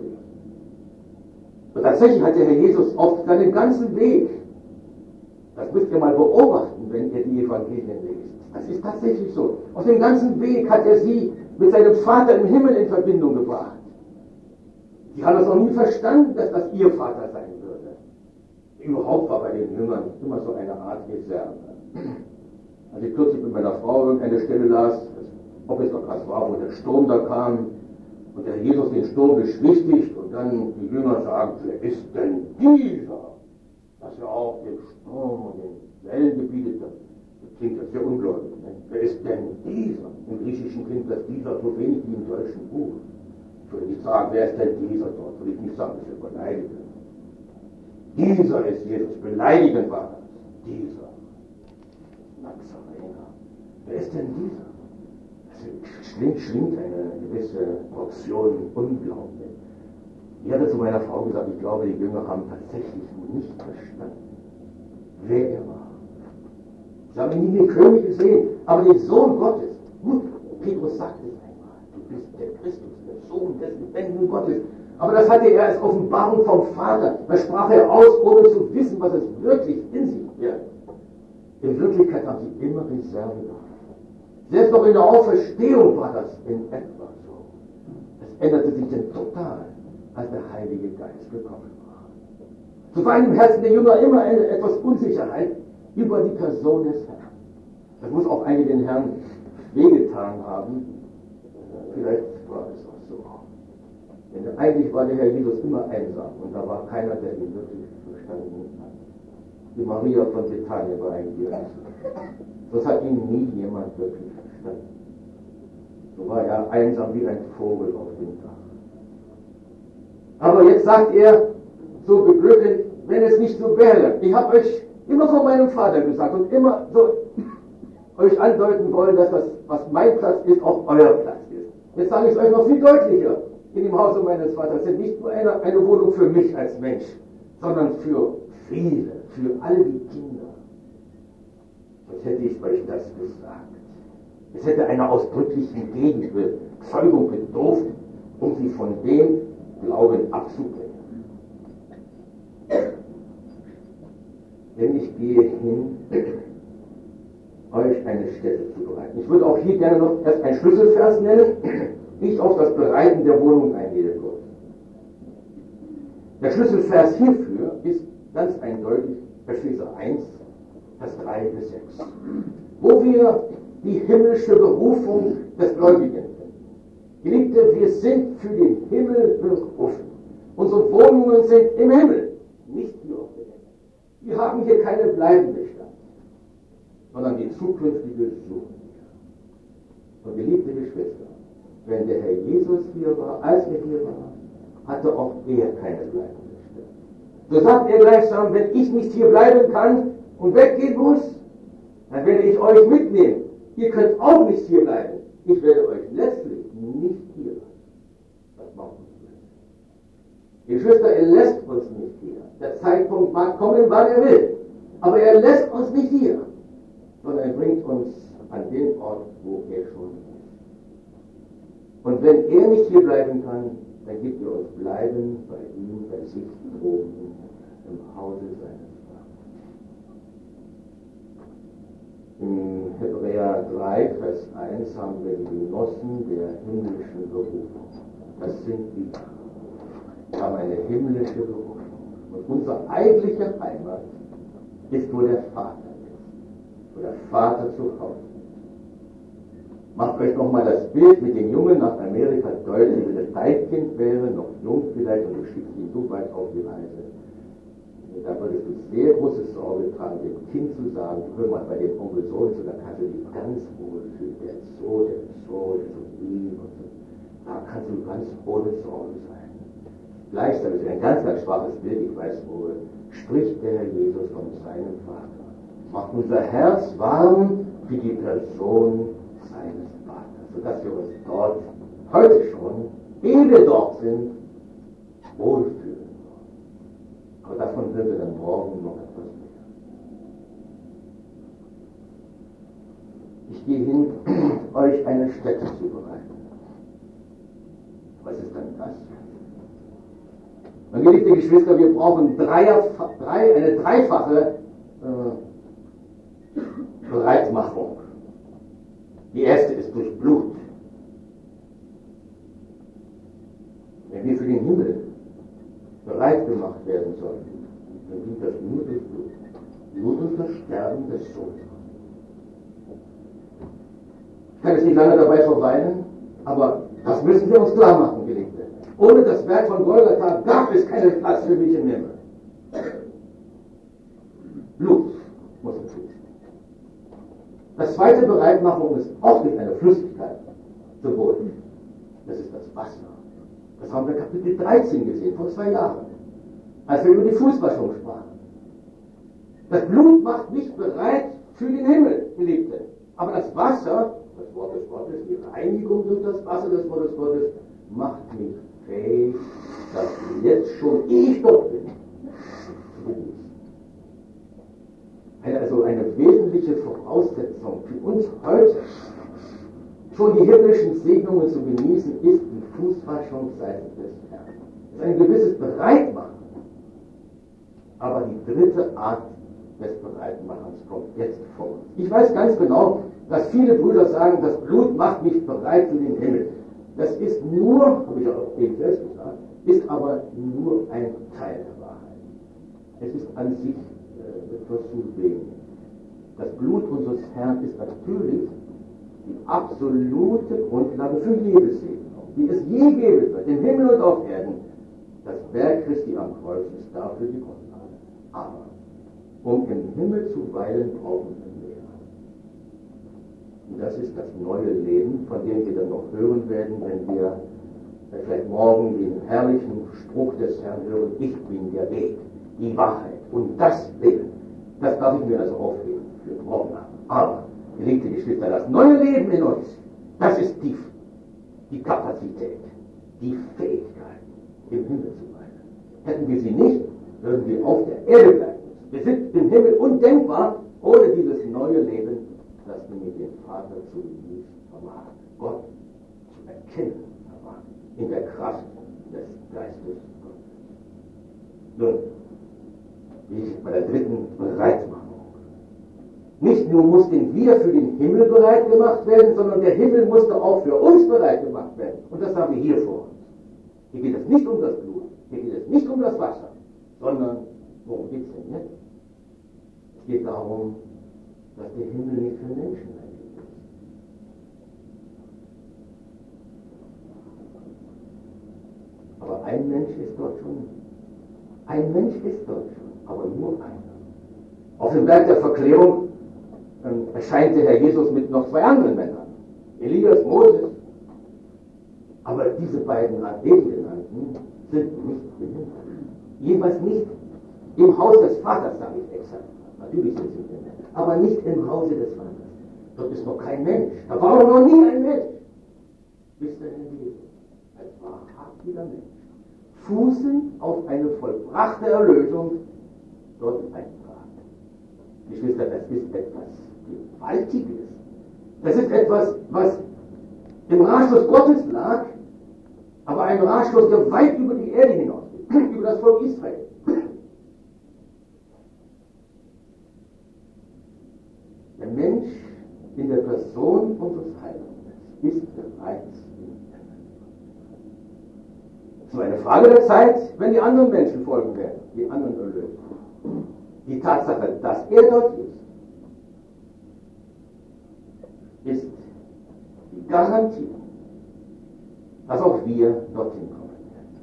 Und tatsächlich hat der Herr Jesus auf seinem ganzen Weg, das müsst ihr mal beobachten, wenn ihr die Evangelien lest, das ist tatsächlich so, auf dem ganzen Weg hat er sie mit seinem Vater im Himmel in Verbindung gebracht. Sie haben das noch nie verstanden, dass das ihr Vater sein würde. Überhaupt war bei den Jüngern immer so eine Art Reserve. Als ich kürzlich mit meiner Frau irgendeine Stelle las, ob es doch was war, wo der Sturm da kam, und der Jesus den Sturm beschwichtigt und dann die Jünger sagen, wer ist denn dieser, dass er auch den Sturm und den Wellen gebietet hat. Das klingt das sehr ungläubig. Ne? Wer ist denn dieser? Im Griechischen klingt das dieser so wenig wie im deutschen Buch. Ich würde nicht sagen, wer ist denn dieser dort? Würde ich nicht sagen, das ist beleidigend. Dieser ist Jesus, beleidigend war das. Dieser. Nazarener. Wer ist denn dieser? Schwingt, schwingt eine gewisse Portion Unglauben. Ich hatte zu meiner Frau gesagt, ich glaube, die Jünger haben tatsächlich nicht verstanden, wer er war. Sie haben ihn nie den König gesehen, aber den Sohn Gottes. Gut, Petrus sagte es einmal, du bist der Christus, der Sohn des lebendigen Gottes. Aber das hatte er als Offenbarung vom Vater. Das sprach er aus, ohne zu wissen, was es wirklich in sich wäre. In Wirklichkeit haben sie immer Reserve gehabt. Selbst noch in der Auferstehung war das in etwa so. Es änderte sich denn total, als der Heilige Geist gekommen war. So war im Herzen der Jünger immer eine, etwas Unsicherheit über die Person des Herrn. Das muss auch einigen Herrn wehgetan haben. Vielleicht war es auch so. Denn eigentlich war der Herr Jesus immer einsam und da war keiner, der ihn wirklich verstanden hat. Die Maria von Bethanien war ein Gericht. Das hat ihn nie jemand wirklich verstanden. So war er einsam wie ein Vogel auf dem Dach. Aber jetzt sagt er, so beglückend, wenn es nicht so wäre. Ich habe euch immer von meinem Vater gesagt und immer so euch andeuten wollen, dass das, was mein Platz ist, auch euer Platz ist. Jetzt sage ich es euch noch viel deutlicher. In dem Hause meines Vaters sind nicht nur eine, eine Wohnung für mich als Mensch, sondern für viele, für all die Kinder. Sonst hätte ich euch das gesagt. Es hätte einer ausdrücklichen Gegenbezeugung bedurft, um sie von dem Glauben abzubringen. Denn ich gehe hin, euch eine Stätte zu bereiten. Ich würde auch hier gerne noch erst einen Schlüsselvers nennen, nicht auf das Bereiten der Wohnung eingehe kurz. Der Schlüsselvers hierfür ist ganz eindeutig Epheser eins, Vers drei bis sechs, wo wir die himmlische Berufung des Gläubigen finden. Geliebte, wir sind für den Himmel berufen. Unsere Wohnungen sind im Himmel, nicht hier auf der Erde. Wir haben hier keine bleibende Stadt, sondern die zukünftige suchen wir. Und geliebte Geschwister, wenn der Herr Jesus hier war, als er hier war, hatte auch er keine bleibende Stadt. So sagt er gleichsam, wenn ich nicht hier bleiben kann und weggehen muss, dann werde ich euch mitnehmen. Ihr könnt auch nicht hier bleiben. ich werde euch letztlich nicht hier lassen. Das macht uns nicht. Geschwister, er lässt uns nicht hier. Der Zeitpunkt mag kommen, wann er will. Aber er lässt uns nicht hier, sondern er bringt uns an den Ort, wo er schon ist. Und wenn er nicht hier bleiben kann, dann gibt er uns Bleiben bei ihm, bei sich droben, im Hause seines Vaters. In Hebräer drei, Vers eins haben wir die Genossen der himmlischen Berufung. Das sind wir. Wir haben eine himmlische Berufung. Und unsere eigentliche Heimat ist, wo der Vater ist. Wo der Vater zu Hause ist. Macht euch nochmal das Bild mit dem Jungen nach Amerika deutlich, wenn er Kleinkind wäre, noch jung vielleicht, und du schickst ihn so weit auf die Reise. Da würdest du sehr große Sorge tragen, dem Kind zu sagen, hör mal, bei dem Onkel so und so, da kannst du dich ganz wohl fühlen, der ist so, der ist so, der ist so lieb und so. Da kannst du ganz ohne Sorge sein. Gleichzeitig ist ein ganz, ganz schwaches Bild, ich weiß wohl, spricht der Herr Jesus von seinem Vater. Macht unser Herz warm für die Person seines Vaters, sodass wir uns dort heute schon, ehe wir dort sind, wohlfühlen. Aber davon hören wir dann morgen noch etwas mehr. Ich gehe hin, euch eine Stätte zu bereiten. Was ist dann das? Meine geliebten Geschwister, wir brauchen Dreier, drei, eine dreifache äh, Bereitmachung. Die erste ist durch Blut. Wenn wir für den Himmel bereit gemacht werden sollten, dann geht das nur durch Blut. Nur durch das Sterben des Sohnes. Ich kann jetzt nicht lange dabei verweilen, aber das müssen wir uns klar machen, Geliebte. Ohne das Werk von Golgatha gab es keinen Platz für mich im Himmel. Blut muss es fließen. Das zweite Bereitmachung ist auch nicht eine Flüssigkeit zu Boden. Das ist das Wasser. Das haben wir Kapitel dreizehn gesehen, vor zwei Jahren, als wir über die Fußwaschung sprachen. Das Blut macht mich bereit für den Himmel, Geliebte. Aber das Wasser, das Wort des Gottes, die Reinigung durch das Wasser des Wortes Gottes, macht mich fähig, dass jetzt schon, ehe ich dort bin, zu genießen. Eine, also eine wesentliche Voraussetzung für uns heute, schon die himmlischen Segnungen zu genießen, ist die Fußwaschung seitens des Herrn. Das ist ein gewisses Bereitmachen. Aber die dritte Art des Bereitmachens kommt jetzt vor uns. Ich weiß ganz genau, dass viele Brüder sagen, das Blut macht mich bereit für den Himmel. Das ist nur, habe ich auch eben selbst gesagt, ist aber nur ein Teil der Wahrheit. Es ist an sich äh, etwas zu wenig. Das Blut unseres Herrn ist natürlich die absolute Grundlage für jede Segnung, die es je geben wird, im Himmel und auf Erden. Das Werk Christi am Kreuz ist dafür die Grundlage. Aber um im Himmel zu weilen, brauchen wir mehr. Und das ist das neue Leben, von dem wir dann noch hören werden, wenn wir vielleicht morgen den herrlichen Spruch des Herrn hören: Ich bin der Weg, die Wahrheit und das Leben. Das darf ich mir also aufheben für morgen Abend. Aber, geliebte Geschwister, das neue Leben in uns, das ist die, die Kapazität, die Fähigkeit, im Himmel zu weilen. Hätten wir sie nicht, würden wir auf der Erde bleiben. Wir sind im Himmel undenkbar ohne dieses neue Leben, das wir mit dem Vater zu genießen vermag. Gott zu erkennen vermag. In der Kraft des Geistes Gottes. Nun, wie ich bei der dritten Bereitmachung. Nicht nur mussten wir für den Himmel bereit gemacht werden, sondern der Himmel musste auch für uns bereit gemacht werden. Und das haben wir hier vor uns. Hier geht es nicht um das Blut, hier geht es nicht um das Wasser, sondern worum geht es denn jetzt? Es geht darum, dass der Himmel nicht für Menschen eigentlich ist. Aber ein Mensch ist dort schon. Ein Mensch ist dort schon, aber nur einer. Auf dem Berg der Verklärung ähm, erscheint der Herr Jesus mit noch zwei anderen Männern. Elias, Moses. Aber diese beiden eben genannten sind nicht im Himmel. Jedenfalls nicht im Haus des Vaters, sage ich exakt. Natürlich sind sie im Himmel, aber nicht im Hause des Vaters. Dort ist noch kein Mensch. Da war noch nie ein Mensch. Bis der Herr Jesus als wahrhaftiger Mensch, fußend auf eine vollbrachte Erlösung, dort eintrat. Geschwister, das ist etwas Gewaltiges. Das ist etwas, was im Ratschluss Gottes lag, aber ein Ratschluss, der weit über die Erde hinausgeht, über das Volk Israel. Der Mensch in der Person unseres Heilandes ist bereits im Himmel. Es ist nur eine Frage der Zeit, wenn die anderen Menschen folgen werden, die anderen Erlöser. Die Tatsache, dass er dort ist, ist die Garantie, dass auch wir dorthin kommen werden.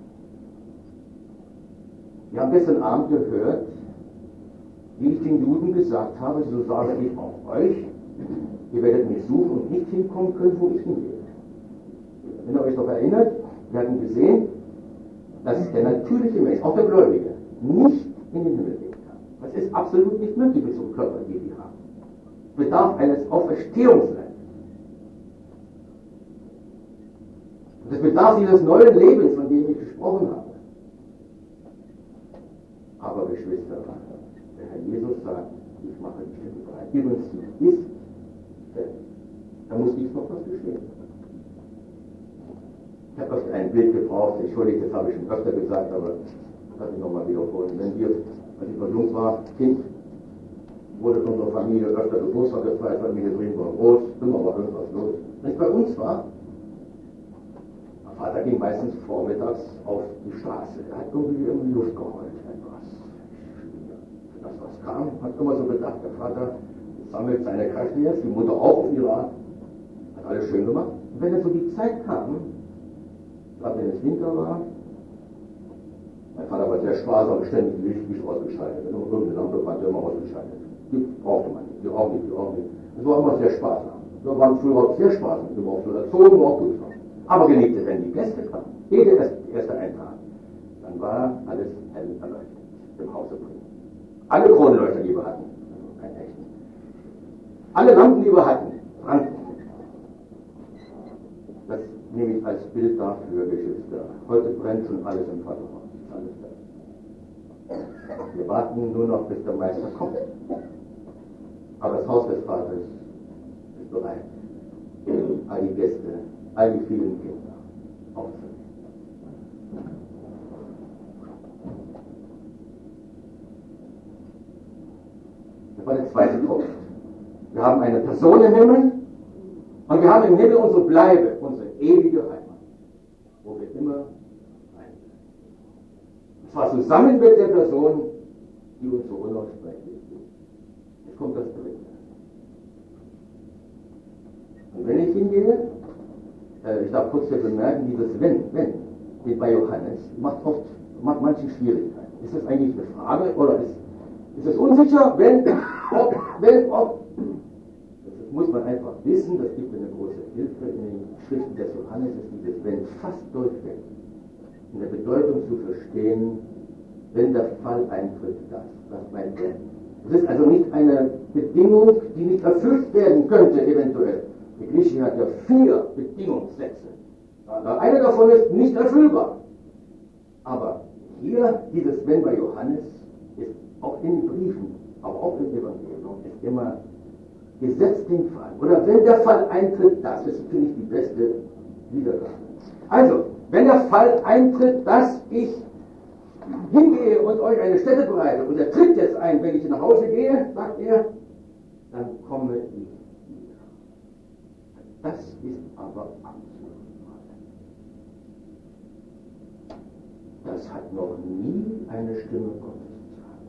Wir haben gestern Abend gehört, wie ich den Juden gesagt habe, so sage ich auch euch, ihr werdet mich suchen und nicht hinkommen können, wo ich hingehe. Wenn ihr euch doch erinnert, wir hatten gesehen, dass der natürliche Mensch, auch der Gläubige, nicht in den Himmel gehen kann. Das ist absolut nicht möglich mit so einem Körper, wie wir haben. Es bedarf eines Auferstehungsleibes. Und es bedarf dieses neuen Lebens, von dem ich gesprochen habe. Aber Geschwister, der Herr Jesus sagt, ich mache die Städte bereit. Übrigens, sie ist fertig. Da muss nichts noch was geschehen. Ich habe öfter ein Bild gebraucht, entschuldigt, das habe ich schon öfter gesagt, aber das kann ich nochmal wiederholen. Wenn wir, als ich noch jung war, Kind, wurde in unserer Familie öfter Geburtstag gefeiert, Familie drin war groß, immer war irgendwas los. Wenn es bei uns war, mein Vater ging meistens vormittags auf die Straße. Er hat irgendwie in die Luft geheult, etwas. Das, was kam, hat immer so gedacht, der Vater sammelt seine Kräfte jetzt, die Mutter auch auf ihre Art, hat alles schön gemacht. Und wenn dann so die Zeit kam, gerade wenn es Winter war, mein Vater war sehr sparsam, ständig die Licht nicht ausgeschaltet. Wenn irgendeine Lampe brannte, immer ausgeschaltet. Die brauchte man nicht, die auch nicht, die auch nicht. Es war immer sehr sparsam. Wir waren früher auch sehr sparsam, wir waren auch so erzogen, war auch gut. Aber geliebte, wenn die Gäste kamen, jede erste, erste Eintrag, dann war alles hell erleuchtet im Hause drin. Alle Kronleuchter, die wir hatten, also kein echten. Alle Lampen, die wir hatten, brannten. Das nehme ich als Bild dafür, Geschwister. Heute brennt schon alles im Vaterhaus. Alles fertig. Wir warten nur noch, bis der Meister kommt. Aber das Haus des Vaters ist bereit, all die Gäste, all die vielen Kinder aufzunehmen. Das war der zweite Punkt. Wir haben eine Person im Himmel und wir haben im Himmel unsere Bleibe, unsere ewige Heimat, wo wir immer sein werden. Und zwar zusammen mit der Person, die uns so unaussprechlich ist. Jetzt kommt das Dritte. Und wenn ich hingehe, äh, ich darf kurz hier bemerken, dieses Wenn, Wenn, wie bei Johannes, macht oft, macht manche Schwierigkeiten. Ist das eigentlich eine Frage oder ist, ist es unsicher? Wenn, ob, wenn, ob. Das muss man einfach wissen, das gibt eine große Hilfe in den Schriften des Johannes, ist dieses Wenn fast durchweg. In der Bedeutung zu verstehen, wenn der Fall eintritt, das, das meint er. Das ist also nicht eine Bedingung, die nicht erfüllt werden könnte, eventuell. Die Grieche hat ja vier Bedingungssätze. Einer davon ist nicht erfüllbar. Aber hier, dieses Wenn bei Johannes, ist auch in den Briefen, aber auch im Evangelium, ist immer gesetzt den Fall. Oder wenn der Fall eintritt, das ist, finde ich, die beste Wiedergabe. Also, wenn der Fall eintritt, dass ich hingehe und euch eine Stätte bereite, und er tritt jetzt ein, wenn ich nach Hause gehe, sagt er, dann komme ich wieder. Das ist aber absolut wahr. Das hat noch nie eine Stimme Gottes gesagt.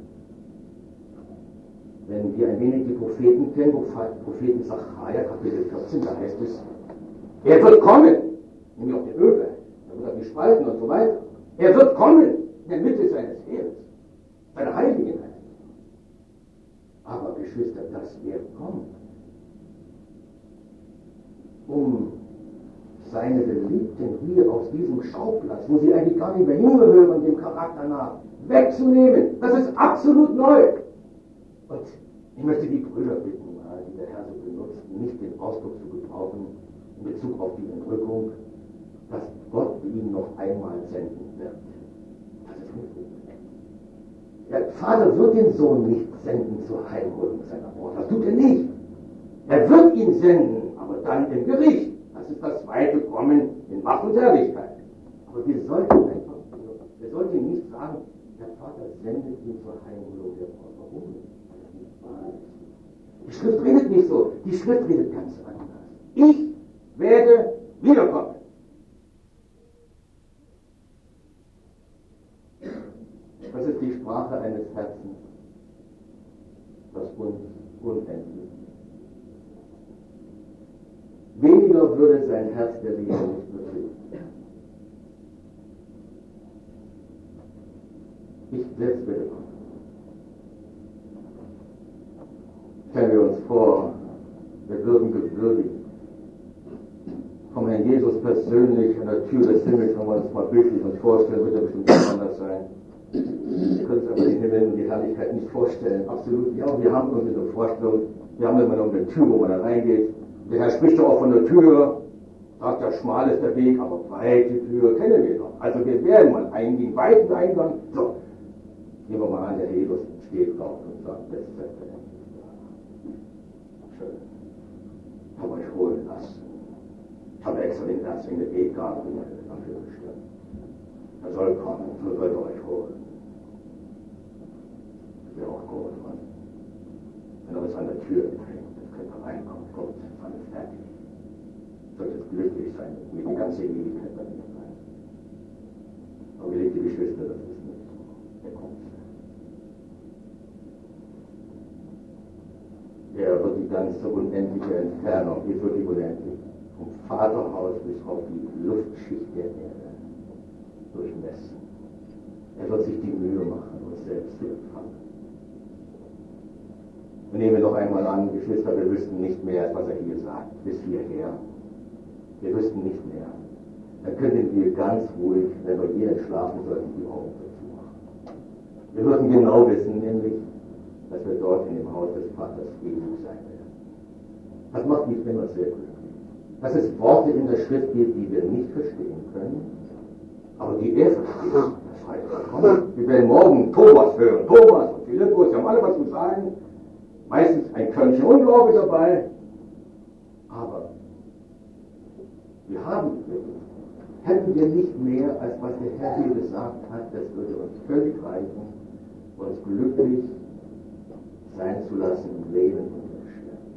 Wenn wir ein wenig die Propheten kennen, wo Propheten Sacharja, Kapitel vierzehn, da heißt es, er wird kommen, nämlich auf den Ölberg, da wird er die spalten und so weiter. Er wird kommen in der Mitte seines Heeres, seiner Heiligen heißt es. Aber Geschwister, dass er kommt, um seine Geliebten hier aus diesem Schauplatz, wo sie eigentlich gar nicht mehr hingehören, dem Charakter nach, wegzunehmen. Das ist absolut neu. Und ich möchte die Brüder bitten, die der Herr so benutzt, nicht den Ausdruck zu gebrauchen, in Bezug auf die Entrückung, dass Gott ihn noch einmal senden wird. Das ist nicht gut. Der Vater wird den Sohn nicht senden zur Heimholung seiner Braut. Das tut er nicht. Er wird ihn senden, aber dann im Gericht. Das ist das zweite Kommen in Macht und Herrlichkeit. Aber wir sollten einfach, wir sollten nicht sagen, der Vater sendet ihn zur Heimholung der Braut. Warum nicht? Weil das nicht wahr ist. Die Schrift redet nicht so. Die Schrift redet ganz anders. Ich werde wiederkommen. Das ist die Sprache eines Herzens, das uns unendlich. Weniger würde sein Herz der Liebe nicht befriedigen. Ich selbst werde kommen. Stellen wir uns vor, wir würden gewürdigt vom Herrn Jesus persönlich an der Tür des Himmels, wenn wir uns mal bildlich uns vorstellen, wird er bestimmt nicht anders sein. Wir können uns aber den Himmel und die Herrlichkeit nicht vorstellen. Absolut, ja, wir haben irgendwie eine Vorstellung, wir haben immer noch eine Tür, wo man da reingeht. Der Herr spricht doch auch von der Tür, sagt ja, schmal ist der Weg, aber weite Tür kennen wir doch. Also wir werden mal eingehen, weiten Eingang. So, nehmen wir mal an, der Herr Jesus steht drauf und sagt, das ist der schön. Ich habe euch holen lassen. Ich habe extra den Erzengel Gabriel dafür bestimmt. Er soll kommen, so sollt ihr euch holen. Das wäre auch gut, Mann. Wenn er uns an der Tür empfängt, dann könnt ihr reinkommen. Gut, ist alles fertig. Sollt ihr glücklich sein, mit die ganze Ewigkeit bei mir bleiben. Aber geliebte Geschwister, das ist nicht so. Der kommt. Er wird die ganze unendliche Entfernung, die ist wirklich unendlich, vom Vaterhaus bis auf die Luftschicht der Erde durchmessen. Er wird sich die Mühe machen, uns selbst zu empfangen. Und nehmen wir noch einmal an, Geschwister, wir wüssten nicht mehr, was er hier sagt, bis hierher. Wir wüssten nicht mehr. Dann könnten wir ganz ruhig, wenn wir hier entschlafen sollten, die Augen dazu machen. Wir würden genau wissen, nämlich, dass wir dort in dem Haus des Vaters ewig sein werden. Das macht mich immer sehr glücklich. Dass es Worte in der Schrift gibt, die wir nicht verstehen können, aber die er versteht. Das heißt, komm, wir werden morgen Thomas hören. Thomas und Philippus, die haben alle was zu sagen. Meistens ein Körnchen Unglaube dabei. Aber wir haben, hätten wir nicht mehr, als was der Herr hier gesagt hat, das würde uns völlig reichen, uns glücklich sein zu lassen im Leben und im Sterben.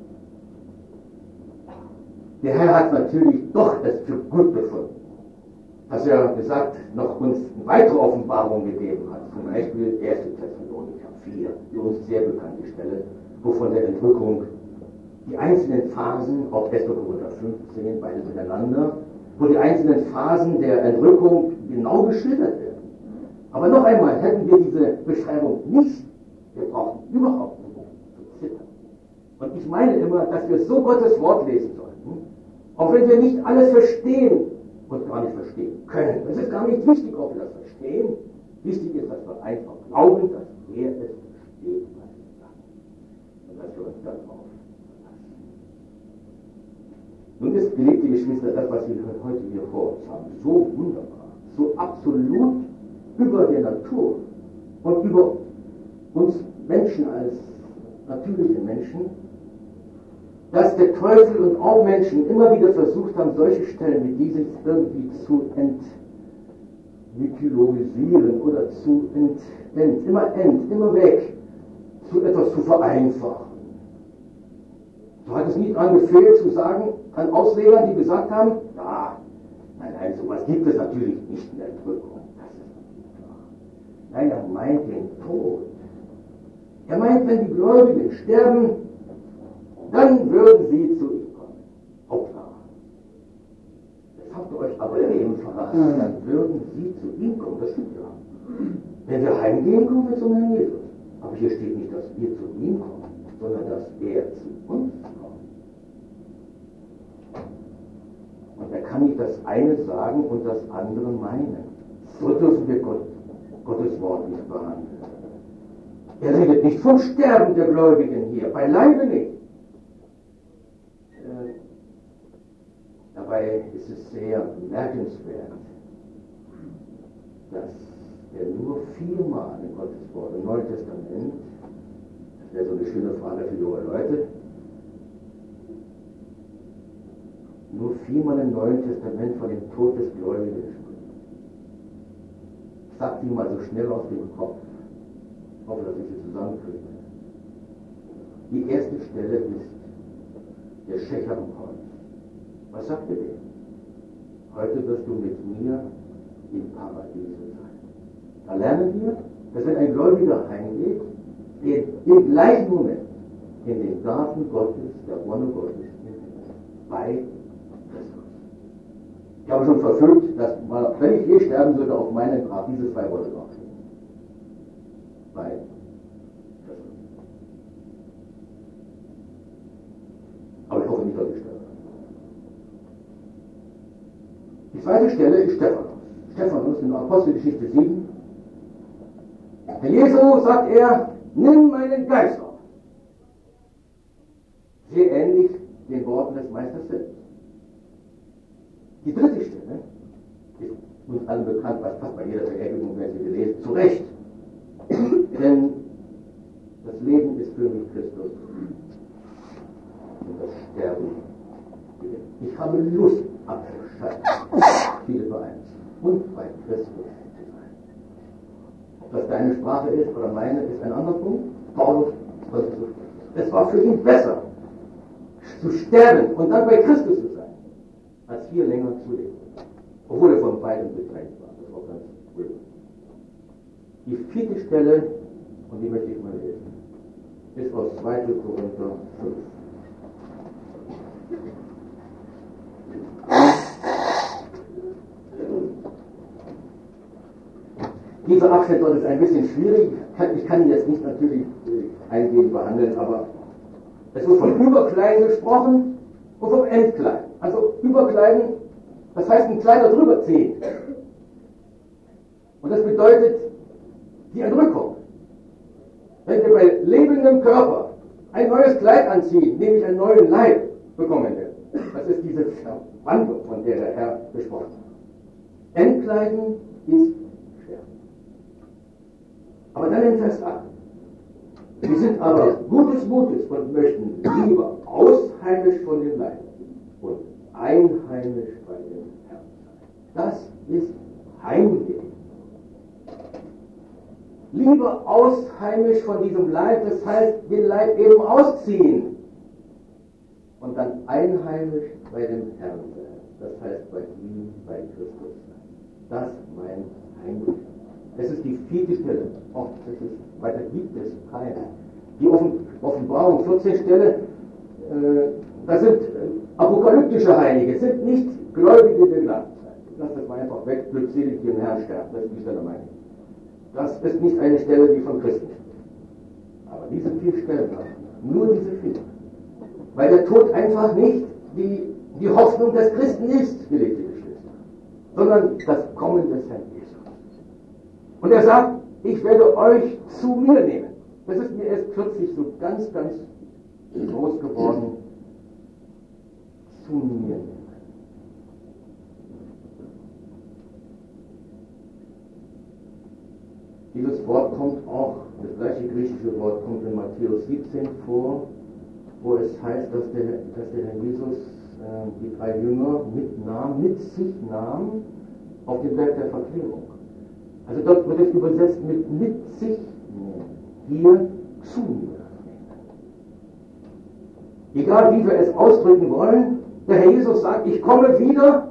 Der Herr hat natürlich doch es für gut befunden, dass er gesagt noch uns eine weitere Offenbarung gegeben hat. Zum Beispiel erste Thessalonicher vier, die uns sehr bekannte Stelle, wo von der Entrückung die einzelnen Phasen, auch erster Korinther fünfzehn, beide miteinander, wo die einzelnen Phasen der Entrückung genau geschildert werden. Aber noch einmal, hätten wir diese Beschreibung nicht, wir brauchen überhaupt nicht zu zittern. Und ich meine immer, dass wir so Gottes Wort lesen sollten, auch wenn wir nicht alles verstehen und gar nicht verstehen können. Es ist gar nicht wichtig, ob wir das verstehen. Wichtig ist, dass wir einfach glauben, dass er es versteht, was er sagt. Und dass wir uns darauf verlassen. Nun ist, geliebte Geschwister, das, was wir heute hier vor uns haben, so wunderbar, so absolut über der Natur und über uns Menschen als natürliche Menschen, dass der Teufel und auch Menschen immer wieder versucht haben, solche Stellen wie diese irgendwie zu entmythologisieren oder zu ent, ent, immer ent, immer weg, zu etwas zu vereinfachen. So hat es nie daran gefehlt zu sagen, an Auslegern, die gesagt haben, ja, nein, nein, sowas gibt es natürlich nicht in der Entrückung. Das ist natürlich klar. Nein, er meint den Tod. Er meint, wenn die Gläubigen sterben, dann würden sie zu ihm kommen. Hauptsache. Jetzt habt ihr euch aber eben verraten, dann würden sie zu ihm kommen. Das stimmt ja. Wenn wir heimgehen, kommen wir zum Herrn Jesus. Aber hier steht nicht, dass wir zu ihm kommen, sondern dass er zu uns kommt. Und er kann nicht das eine sagen und das andere meinen. So dürfen wir Gott, Gottes Wort nicht behandeln. Er redet nicht vom Sterben der Gläubigen hier, beileibe nicht. Dabei ist es sehr bemerkenswert, dass er nur viermal in Gottes Wort im Neuen Testament, das wäre so eine schöne Frage für junge Leute, nur viermal im Neuen Testament von dem Tod des Gläubigen spricht. Ich sage die mal so schnell aus dem Kopf. Ich hoffe, dass ich sie zusammenkriege. Die erste Stelle ist der Schächer am Kreuz. Was sagt er dem? Heute wirst du mit mir im Paradiese sein. Da lernen wir, dass wenn ein Gläubiger heimgeht, er im gleichen Moment in den Garten Gottes, der Wonne Gottes, bei Christus. Ich habe schon verfügt, dass, wenn ich je sterben würde, auf meinem Grab diese zwei Worte draufstehen. Bei Christus. Aber ich hoffe nicht, dass ich sterbe. Die zweite Stelle ist Stephanus. Stephanus in Apostelgeschichte sieben. Herr Jesu, sagt er, nimm meinen Geist auf. Sehr ähnlich den Worten des Meisters selbst. Die dritte Stelle ist uns allen bekannt, was fast bei jeder Beerdigung, wenn Sie gelesen, zu Recht. Denn das Leben ist für mich Christus und das Sterben. Ich habe Lust abzuschalten, Philipper eins, und bei Christus zu sein. Ob das deine Sprache ist oder meine, ist ein anderer Punkt. Paulus konnte so sprechen. Es war für ihn besser, zu sterben und dann bei Christus zu sein, als hier länger zu leben. Obwohl er von beiden getrennt war. Das war ganz blöd. Die vierte Stelle, und die möchte ich mal lesen, ist aus zweiter Korinther fünf. Dieser Abschnitt dort ist ein bisschen schwierig. Ich kann ihn jetzt nicht natürlich eingehend behandeln, aber es wird von Überkleiden gesprochen und vom Entkleiden. Also Überkleiden, das heißt ein Kleider drüber ziehen. Und das bedeutet die Entrückung. Wenn wir bei lebendem Körper ein neues Kleid anziehen, nämlich einen neuen Leib bekommen wir. Das ist diese Verwandlung, von der der Herr gesprochen hat. Entkleiden ist schwer. Aber dann in Vers acht. Wir sind aber gutes Mutes und möchten lieber ausheimisch von dem Leib und einheimisch bei dem Herrn sein. Das ist Heimgehen. Lieber ausheimisch von diesem Leib, das heißt, den Leib eben ausziehen und dann einheimisch bei dem Herrn sein. Das heißt, bei ihm, bei Christus sein. Das meint Heimgehen. Es ist die vierte Stelle. Oh, das ist, weiter gibt es keine. Die Offen, Offenbarung, vierzehn Stelle, äh, das sind äh, apokalyptische Heilige, sind nicht gläubige Begleiter. Lass das mal einfach weg, glückselig den Herrn sterben. Das ist die Stelle, meine ich. Das ist nicht eine Stelle, die von Christen spricht. Aber diese vier Stellen, nur diese vier. Weil der Tod einfach nicht die, die Hoffnung des Christen ist, geliebte Geschwister, sondern das Kommen des Herrn Jesus. Und er sagt, ich werde euch zu mir nehmen. Das ist mir erst kürzlich so ganz, ganz groß geworden. Zu mir nehmen. Dieses Wort kommt auch, das gleiche griechische Wort kommt in Matthäus siebzehn vor, wo es heißt, dass der, dass der Herr Jesus äh, die drei Jünger mitnahm, mit sich nahm auf den Berg der Verklärung. Also dort wird es übersetzt mit mit sich nehmen. Hier zu mir nehmen. Egal wie wir es ausdrücken wollen, der Herr Jesus sagt, ich komme wieder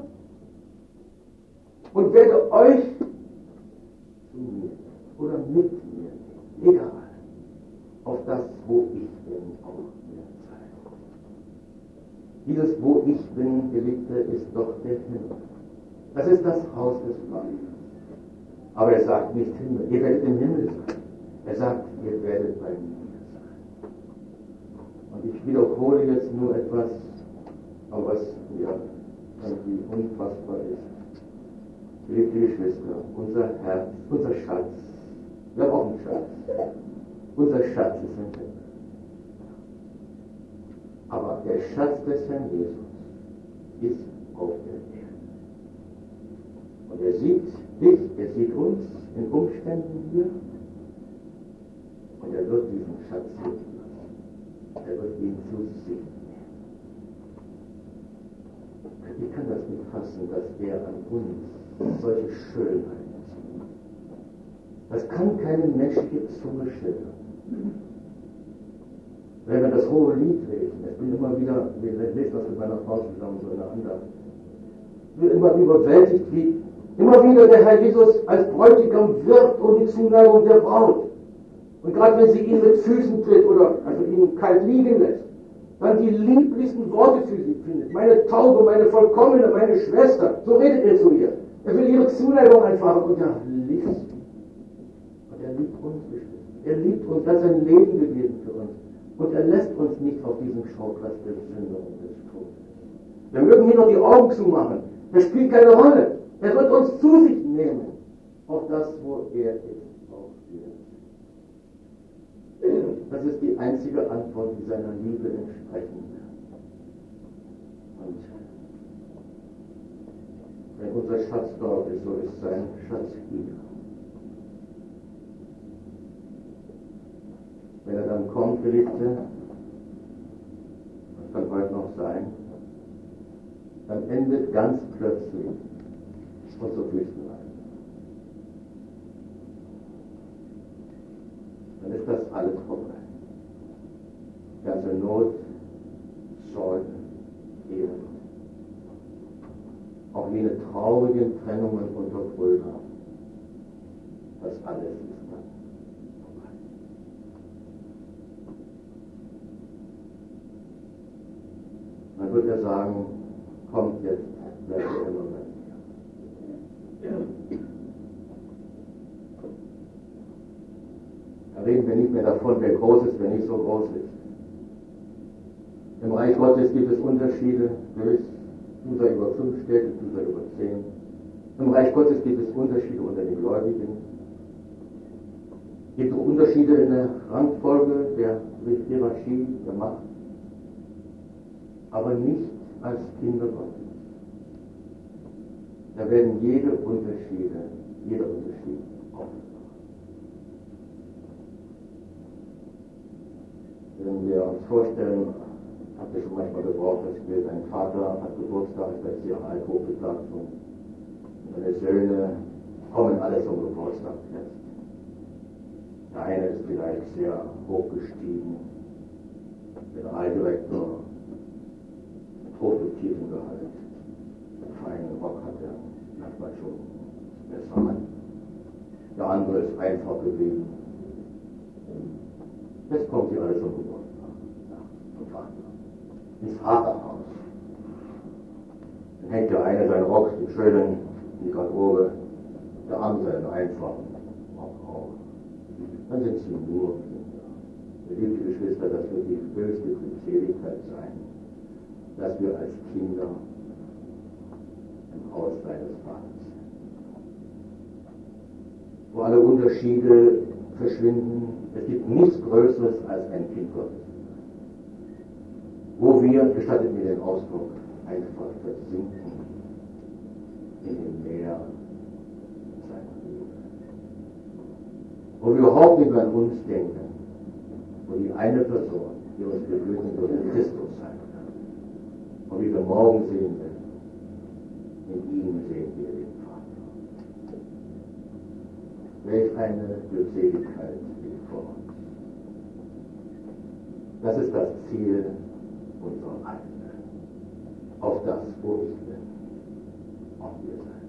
und werde euch zu mir oder mit mir, egal, auf das, wo ich bin, auch mir zeigen. Dieses, wo ich bin, Geliebte, ist doch der Himmel. Das ist das Haus des Vaters. Aber er sagt nicht Himmel, ihr werdet im Himmel sein. Er sagt, ihr werdet bei mir sein. Und ich wiederhole jetzt nur etwas, aber was ja irgendwie unfassbar ist. Geliebte Geschwister, unser Herz, unser Schatz, wir haben auch einen Schatz. Unser Schatz ist im Himmel. Aber der Schatz des Herrn Jesus ist auf der Erde. Und er sieht dich, er sieht uns in Umständen hier und er wird diesen Schatz sehen lassen. Er wird ihn zu sich nehmen. Ich kann das nicht fassen, dass er an uns solche Schönheit sieht. Das kann keine menschliche Zunge schildern. Wenn wir das hohe Lied lesen, ich bin immer wieder, wir lesen das mit meiner Frau zusammen so in der Andacht, ich bin immer überwältigt, wie immer wieder der Herr Jesus als Bräutigam wirbt um die Zuneigung der Braut. Und gerade wenn sie ihn mit Füßen tritt oder also ihn kalt liegen lässt, dann die lieblichsten Worte für sie findet. Meine Taube, meine Vollkommene, meine Schwester, so redet er zu ihr. Er will ihre Zuneigung einfach und er liebt sie. Und er liebt uns bestimmt. Er liebt uns, er hat sein Leben gegeben für uns. Und er lässt uns nicht auf diesem Schauplatz der Sünde und des Todes. Wir mögen hier noch die Augen zumachen. Das spielt keine Rolle. Er wird uns zu sich nehmen. Auf das, wo er ist, auch wir. Das ist die einzige Antwort, die seiner Liebe entsprechen wird. Und wenn unser Schatz dort ist, so ist sein Schatz hier. Wenn er dann kommt, Geliebte, das kann heute noch sein, dann endet ganz plötzlich unsere Wüstenreise. Dann ist das alles vorbei. Ganze Not, Sorgen, Elend. Auch jene traurigen Trennungen unter Brüdern. Das alles ist dann vorbei. Dann wird er sagen, kommt jetzt, bleibt ihr immer bei mir. Da reden wir nicht mehr davon, wer groß ist, wer nicht so groß ist. Im Reich Gottes gibt es Unterschiede, du sei über fünf Städte, du sei über zehn. Im Reich Gottes gibt es Unterschiede unter den Gläubigen. Es gibt auch Unterschiede in der Rangfolge, der Hierarchie, der Macht. Aber nicht als Kinder Gottes. Da werden jede Unterschiede, jeder Unterschied aufgebracht. Wenn wir uns vorstellen, habt ihr schon manchmal gebraucht, dass wir, dein Vater hat Geburtstag, ist sechzig Jahre alt, hochbetagt und seine Söhne kommen alle zum Geburtstagsfest. Der eine ist vielleicht sehr hochgestiegen, der Generaldirektor, mit hochdoktiertem Gehalt, einen feinen Rock hat er manchmal schon besser an. Der andere ist einfach geblieben. Jetzt kommt sie alle zum Geburtstag, ja, zum Vater, ins Vaterhaus. Dann hängt der eine seinen Rock, den schönen, in die Garderobe, der andere seinen einfachen Rock auf. Dann sind sie nur Kinder. Liebe Geschwister, das wird die höchste Glückseligkeit sein, dass wir als Kinder im Haus seines Vaters sind. Wo alle Unterschiede verschwinden, es gibt nichts Größeres als ein Kind Gottes. Wo wir, gestattet mir den Ausdruck, einfach versinken in dem Meer seiner Liebe. Wo wir überhaupt nicht mehr an uns denken, wo die eine Person, die uns beglücken würde, Christus sein kann. Und wie wir morgen sehen werden, in ihm sehen wir den Vater. Welch eine Glückseligkeit liegt vor uns. Das ist das Ziel unserer Reise. Auf das, wo ich bin, auch wir sein.